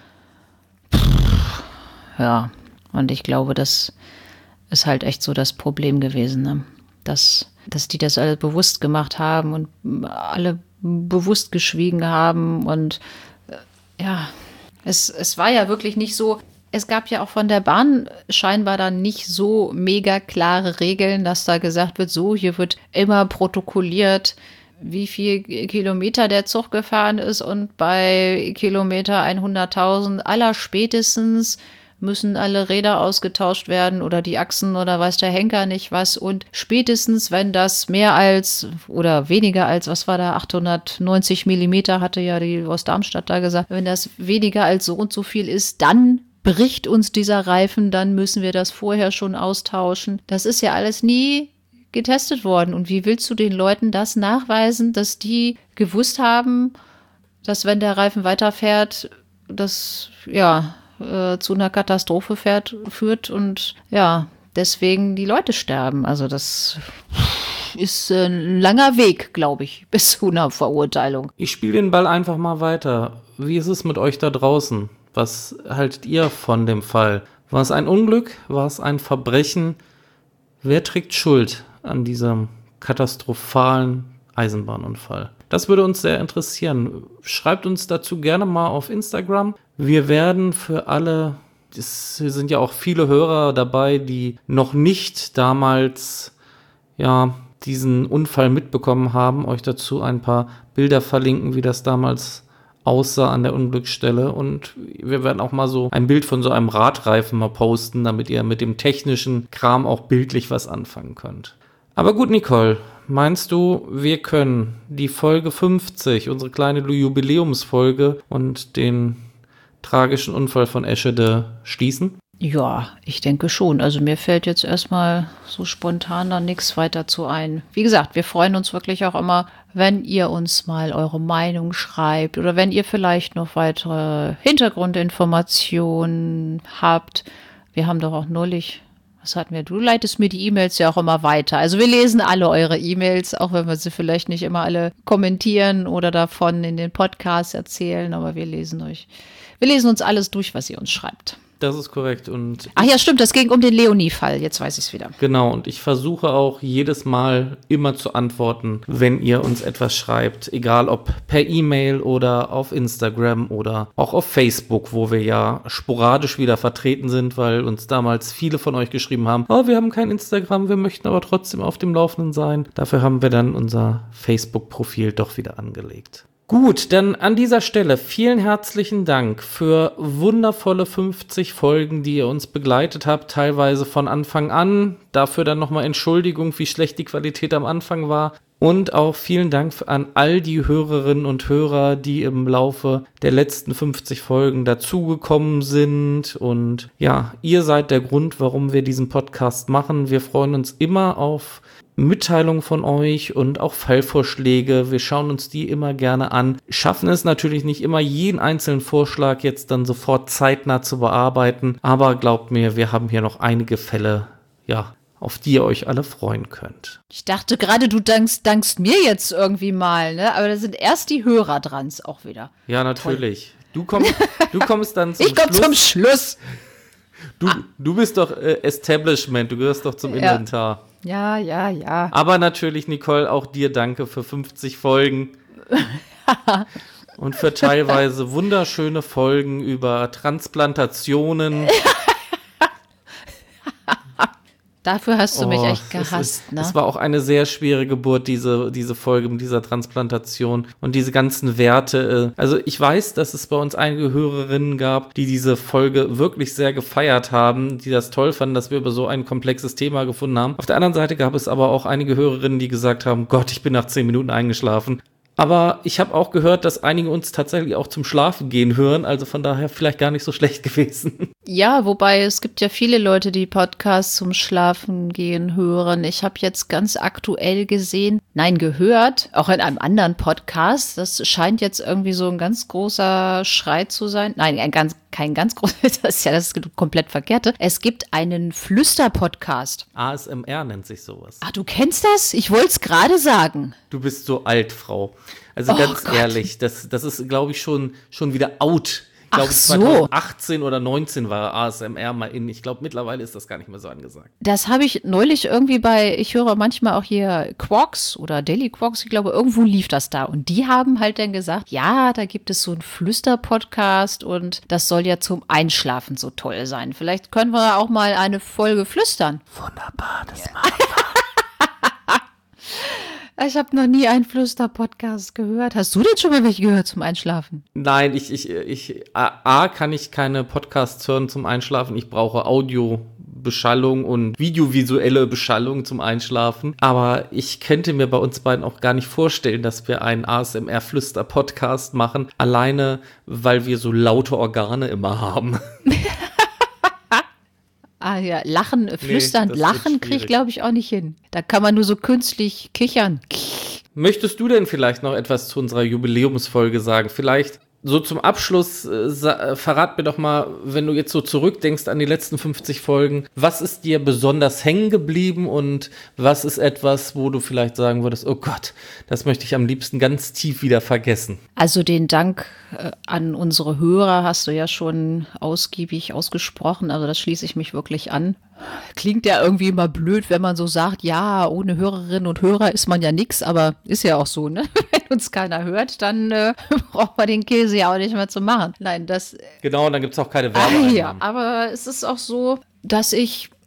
Ja, und ich glaube, das ist halt echt so das Problem gewesen, ne? Dass die das alle bewusst gemacht haben und alle bewusst geschwiegen haben. Und ja, es war ja wirklich nicht so, es gab ja auch von der Bahn scheinbar dann nicht so mega klare Regeln, dass da gesagt wird, so, hier wird immer protokolliert, wie viel Kilometer der Zug gefahren ist und bei Kilometer 100.000 allerspätestens müssen alle Räder ausgetauscht werden oder die Achsen oder weiß der Henker nicht was. Und spätestens, wenn das mehr als oder weniger als, was war da, 890 Millimeter, hatte ja die aus Darmstadt da gesagt, wenn das weniger als so und so viel ist, dann bricht uns dieser Reifen, dann müssen wir das vorher schon austauschen. Das ist ja alles nie getestet worden. Und wie willst du den Leuten das nachweisen, dass die gewusst haben, dass wenn der Reifen weiterfährt, das, ja, zu einer Katastrophe führt und ja, deswegen die Leute sterben. Also das ist ein langer Weg, glaube ich, bis zu einer Verurteilung. Ich spiele den Ball einfach mal weiter. Wie ist es mit euch da draußen? Was haltet ihr von dem Fall? War es ein Unglück? War es ein Verbrechen? Wer trägt Schuld an diesem katastrophalen Eisenbahnunfall? Das würde uns sehr interessieren. Schreibt uns dazu gerne mal auf Instagram. Wir werden für alle, es sind ja auch viele Hörer dabei, die noch nicht damals diesen Unfall mitbekommen haben, euch dazu ein paar Bilder verlinken, wie das damals aussah an der Unglücksstelle. Und wir werden auch mal so ein Bild von so einem Radreifen mal posten, damit ihr mit dem technischen Kram auch bildlich was anfangen könnt. Aber gut, Nicole, meinst du, wir können die Folge 50, unsere kleine Jubiläumsfolge und den tragischen Unfall von Eschede schließen? Ja, ich denke schon. Also mir fällt jetzt erstmal so spontan da nichts weiter zu ein. Wie gesagt, wir freuen uns wirklich auch immer, wenn ihr uns mal eure Meinung schreibt oder wenn ihr vielleicht noch weitere Hintergrundinformationen habt. Wir haben doch auch neulich, was hatten wir? Du leitest mir die E-Mails ja auch immer weiter. Also wir lesen alle eure E-Mails, auch wenn wir sie vielleicht nicht immer alle kommentieren oder davon in den Podcasts erzählen, aber wir lesen uns alles durch, was ihr uns schreibt. Das ist korrekt. Und Ach ja, stimmt, das ging um den Leonie-Fall, jetzt weiß ich es wieder. genau, und ich versuche auch jedes Mal immer zu antworten, wenn ihr uns etwas schreibt, egal ob per E-Mail oder auf Instagram oder auch auf Facebook, wo wir ja sporadisch wieder vertreten sind, weil uns damals viele von euch geschrieben haben, oh, wir haben kein Instagram, wir möchten aber trotzdem auf dem Laufenden sein. Dafür haben wir dann unser Facebook-Profil doch wieder angelegt. Gut, dann an dieser Stelle vielen herzlichen Dank für wundervolle 50 Folgen, die ihr uns begleitet habt, teilweise von Anfang an. Dafür dann nochmal Entschuldigung, wie schlecht die Qualität am Anfang war. Und auch vielen Dank an all die Hörerinnen und Hörer, die im Laufe der letzten 50 Folgen dazugekommen sind. Und ja, ihr seid der Grund, warum wir diesen Podcast machen. Wir freuen uns immer auf Mitteilungen von euch und auch Fallvorschläge. Wir schauen uns die immer gerne an. Schaffen es natürlich nicht immer, jeden einzelnen Vorschlag jetzt dann sofort zeitnah zu bearbeiten. Aber glaubt mir, wir haben hier noch einige Fälle, ja, auf die ihr euch alle freuen könnt. Ich dachte gerade, du dankst mir jetzt irgendwie mal, ne? Aber da sind erst die Hörer dran, auch wieder. Ja, natürlich. Du kommst dann zum Schluss. Ich komme zum Schluss. Du bist doch Establishment, du gehörst doch zum Inventar. Ja. Aber natürlich, Nicole, auch dir danke für 50 Folgen. Und für teilweise wunderschöne Folgen über Transplantationen. Dafür hast du mich echt gehasst, ne? Es war auch eine sehr schwere Geburt, diese Folge mit dieser Transplantation und diese ganzen Werte. Also ich weiß, dass es bei uns einige Hörerinnen gab, die diese Folge wirklich sehr gefeiert haben, die das toll fanden, dass wir über so ein komplexes Thema gefunden haben. Auf der anderen Seite gab es aber auch einige Hörerinnen, die gesagt haben, Gott, ich bin nach 10 Minuten eingeschlafen. Aber ich habe auch gehört, dass einige uns tatsächlich auch zum Schlafen gehen hören, also von daher vielleicht gar nicht so schlecht gewesen. Ja, wobei es gibt ja viele Leute, die Podcasts zum Schlafen gehen hören. Ich habe jetzt ganz aktuell gehört, auch in einem anderen Podcast, das scheint jetzt irgendwie so ein ganz großer Schrei zu sein. Nein, kein ganz großer, das ist ja das komplett Verkehrte. Es gibt einen Flüster-Podcast. ASMR nennt sich sowas. Ach, du kennst das? Ich wollte es gerade sagen. Du bist so alt, Frau. Also ganz ehrlich, das ist, glaube ich, schon wieder out. Ich glaube, 2018 oder 19 war ASMR mal in. Ich glaube, mittlerweile ist das gar nicht mehr so angesagt. Das habe ich neulich irgendwie ich höre manchmal auch hier Quarks oder Daily Quarks, ich glaube, irgendwo lief das da. Und die haben halt dann gesagt, ja, da gibt es so einen Flüster-Podcast und das soll ja zum Einschlafen so toll sein. Vielleicht können wir auch mal eine Folge flüstern. Wunderbar, das machen wir. Ich habe noch nie einen Flüster-Podcast gehört. Hast du denn schon mal welche gehört zum Einschlafen? Nein, kann ich keine Podcasts hören zum Einschlafen. Ich brauche Audiobeschallung und videovisuelle Beschallung zum Einschlafen. Aber ich könnte mir bei uns beiden auch gar nicht vorstellen, dass wir einen ASMR-Flüster-Podcast machen. Alleine, weil wir so laute Organe immer haben. Ah ja, flüstern, lachen kriege ich, glaube ich, auch nicht hin. Da kann man nur so künstlich kichern. Möchtest du denn vielleicht noch etwas zu unserer Jubiläumsfolge sagen? Vielleicht so zum Abschluss, verrat mir doch mal, wenn du jetzt so zurückdenkst an die letzten 50 Folgen, was ist dir besonders hängen geblieben und was ist etwas, wo du vielleicht sagen würdest, oh Gott, das möchte ich am liebsten ganz tief wieder vergessen? Also den Dank an unsere Hörer hast du ja schon ausgiebig ausgesprochen, also das schließe ich mich wirklich an. Klingt ja irgendwie immer blöd, wenn man so sagt, ja, ohne Hörerinnen und Hörer ist man ja nix, aber ist ja auch so, ne? Wenn uns keiner hört, dann braucht man den Käse ja auch nicht mehr zu machen. Nein, das... Genau, und dann gibt es auch keine Werbeeinnahmen. Ja, aber es ist auch so, dass ich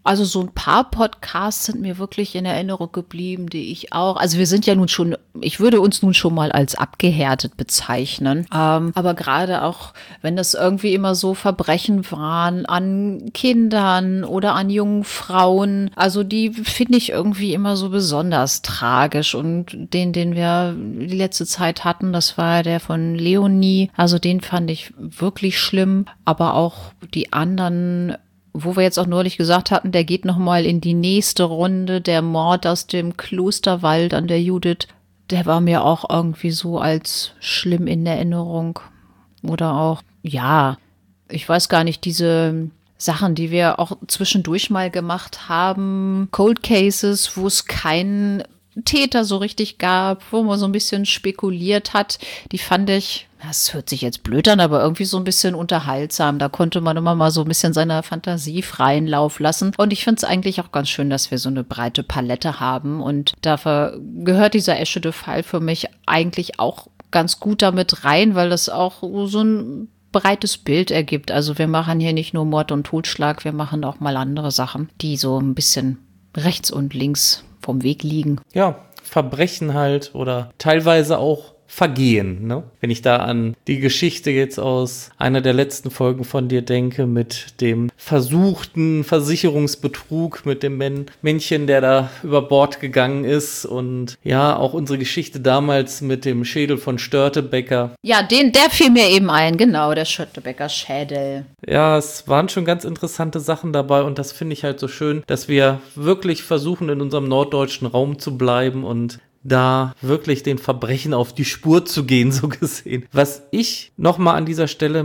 Also so ein paar Podcasts sind mir wirklich in Erinnerung geblieben, die ich auch, also wir sind ja nun schon, ich würde uns nun schon mal als abgehärtet bezeichnen, aber gerade auch, wenn das irgendwie immer so Verbrechen waren an Kindern oder an jungen Frauen, also die finde ich irgendwie immer so besonders tragisch und den wir die letzte Zeit hatten, das war der von Leonie, also den fand ich wirklich schlimm, aber auch die anderen, wo wir jetzt auch neulich gesagt hatten, der geht nochmal in die nächste Runde, der Mord aus dem Klosterwald an der Judith, der war mir auch irgendwie so als schlimm in Erinnerung. Oder auch, ja, ich weiß gar nicht, diese Sachen, die wir auch zwischendurch mal gemacht haben, Cold Cases, wo es keinen Täter so richtig gab, wo man so ein bisschen spekuliert hat, die fand ich, das hört sich jetzt blöd an, aber irgendwie so ein bisschen unterhaltsam. Da konnte man immer mal so ein bisschen seiner Fantasie freien Lauf lassen. Und ich finde es eigentlich auch ganz schön, dass wir so eine breite Palette haben. Und dafür gehört dieser Eschede-Fall für mich eigentlich auch ganz gut damit rein, weil das auch so ein breites Bild ergibt. Also wir machen hier nicht nur Mord und Totschlag, wir machen auch mal andere Sachen, die so ein bisschen rechts und links vom Weg liegen. Ja, Verbrechen halt oder teilweise auch Vergehen, ne? Wenn ich da an die Geschichte jetzt aus einer der letzten Folgen von dir denke, mit dem versuchten Versicherungsbetrug, mit dem Männchen, der da über Bord gegangen ist und ja, auch unsere Geschichte damals mit dem Schädel von Störtebeker. Ja, der fiel mir eben ein, genau, der Störtebeker Schädel. Ja, es waren schon ganz interessante Sachen dabei und das finde ich halt so schön, dass wir wirklich versuchen, in unserem norddeutschen Raum zu bleiben und da wirklich den Verbrechen auf die Spur zu gehen, so gesehen. Was ich nochmal an dieser Stelle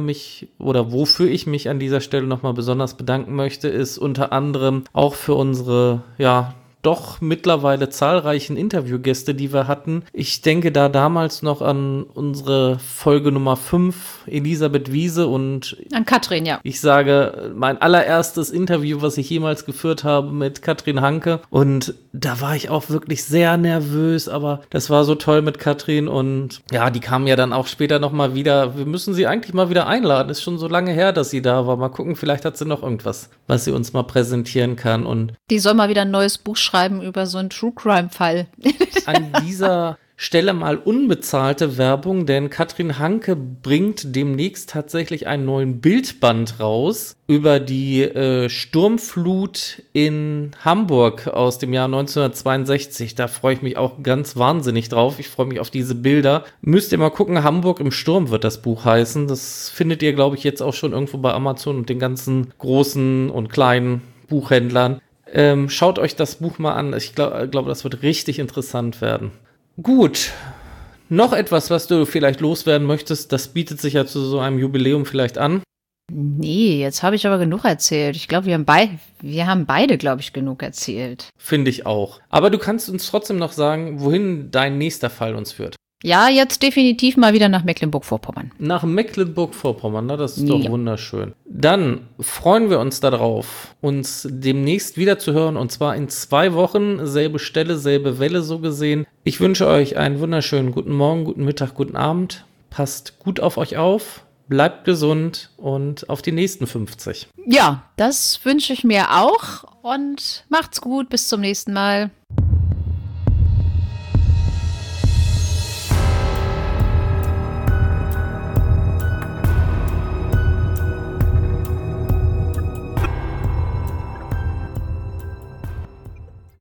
wofür ich mich an dieser Stelle nochmal besonders bedanken möchte, ist unter anderem auch für unsere, ja, doch mittlerweile zahlreichen Interviewgäste, die wir hatten. Ich denke da damals noch an unsere Folge Nummer 5, Elisabeth Wiese und an Katrin, ja. Ich sage, mein allererstes Interview, was ich jemals geführt habe mit Katrin Hanke und da war ich auch wirklich sehr nervös, aber das war so toll mit Katrin und ja, die kam ja dann auch später nochmal wieder. Wir müssen sie eigentlich mal wieder einladen. Ist schon so lange her, dass sie da war. Mal gucken, vielleicht hat sie noch irgendwas, was sie uns mal präsentieren kann und die soll mal wieder ein neues Buch schreiben über so einen True-Crime-Fall. An dieser Stelle mal unbezahlte Werbung, denn Katrin Hanke bringt demnächst tatsächlich einen neuen Bildband raus über die Sturmflut in Hamburg aus dem Jahr 1962. Da freue ich mich auch ganz wahnsinnig drauf. Ich freue mich auf diese Bilder. Müsst ihr mal gucken, Hamburg im Sturm wird das Buch heißen. Das findet ihr, glaube ich, jetzt auch schon irgendwo bei Amazon und den ganzen großen und kleinen Buchhändlern. Schaut euch das Buch mal an. Ich glaube, das wird richtig interessant werden. Gut. Noch etwas, was du vielleicht loswerden möchtest, das bietet sich ja zu so einem Jubiläum vielleicht an. Nee, jetzt habe ich aber genug erzählt. Ich glaube, wir haben beide, glaube ich, genug erzählt. Finde ich auch. Aber du kannst uns trotzdem noch sagen, wohin dein nächster Fall uns führt. Ja, jetzt definitiv mal wieder nach Mecklenburg-Vorpommern. Nach Mecklenburg-Vorpommern, na, das ist doch wunderschön. Dann freuen wir uns darauf, uns demnächst wieder zu hören und zwar in 2 Wochen, selbe Stelle, selbe Welle so gesehen. Ich wünsche euch einen wunderschönen guten Morgen, guten Mittag, guten Abend. Passt gut auf euch auf, bleibt gesund und auf die nächsten 50. Ja, das wünsche ich mir auch und macht's gut, bis zum nächsten Mal.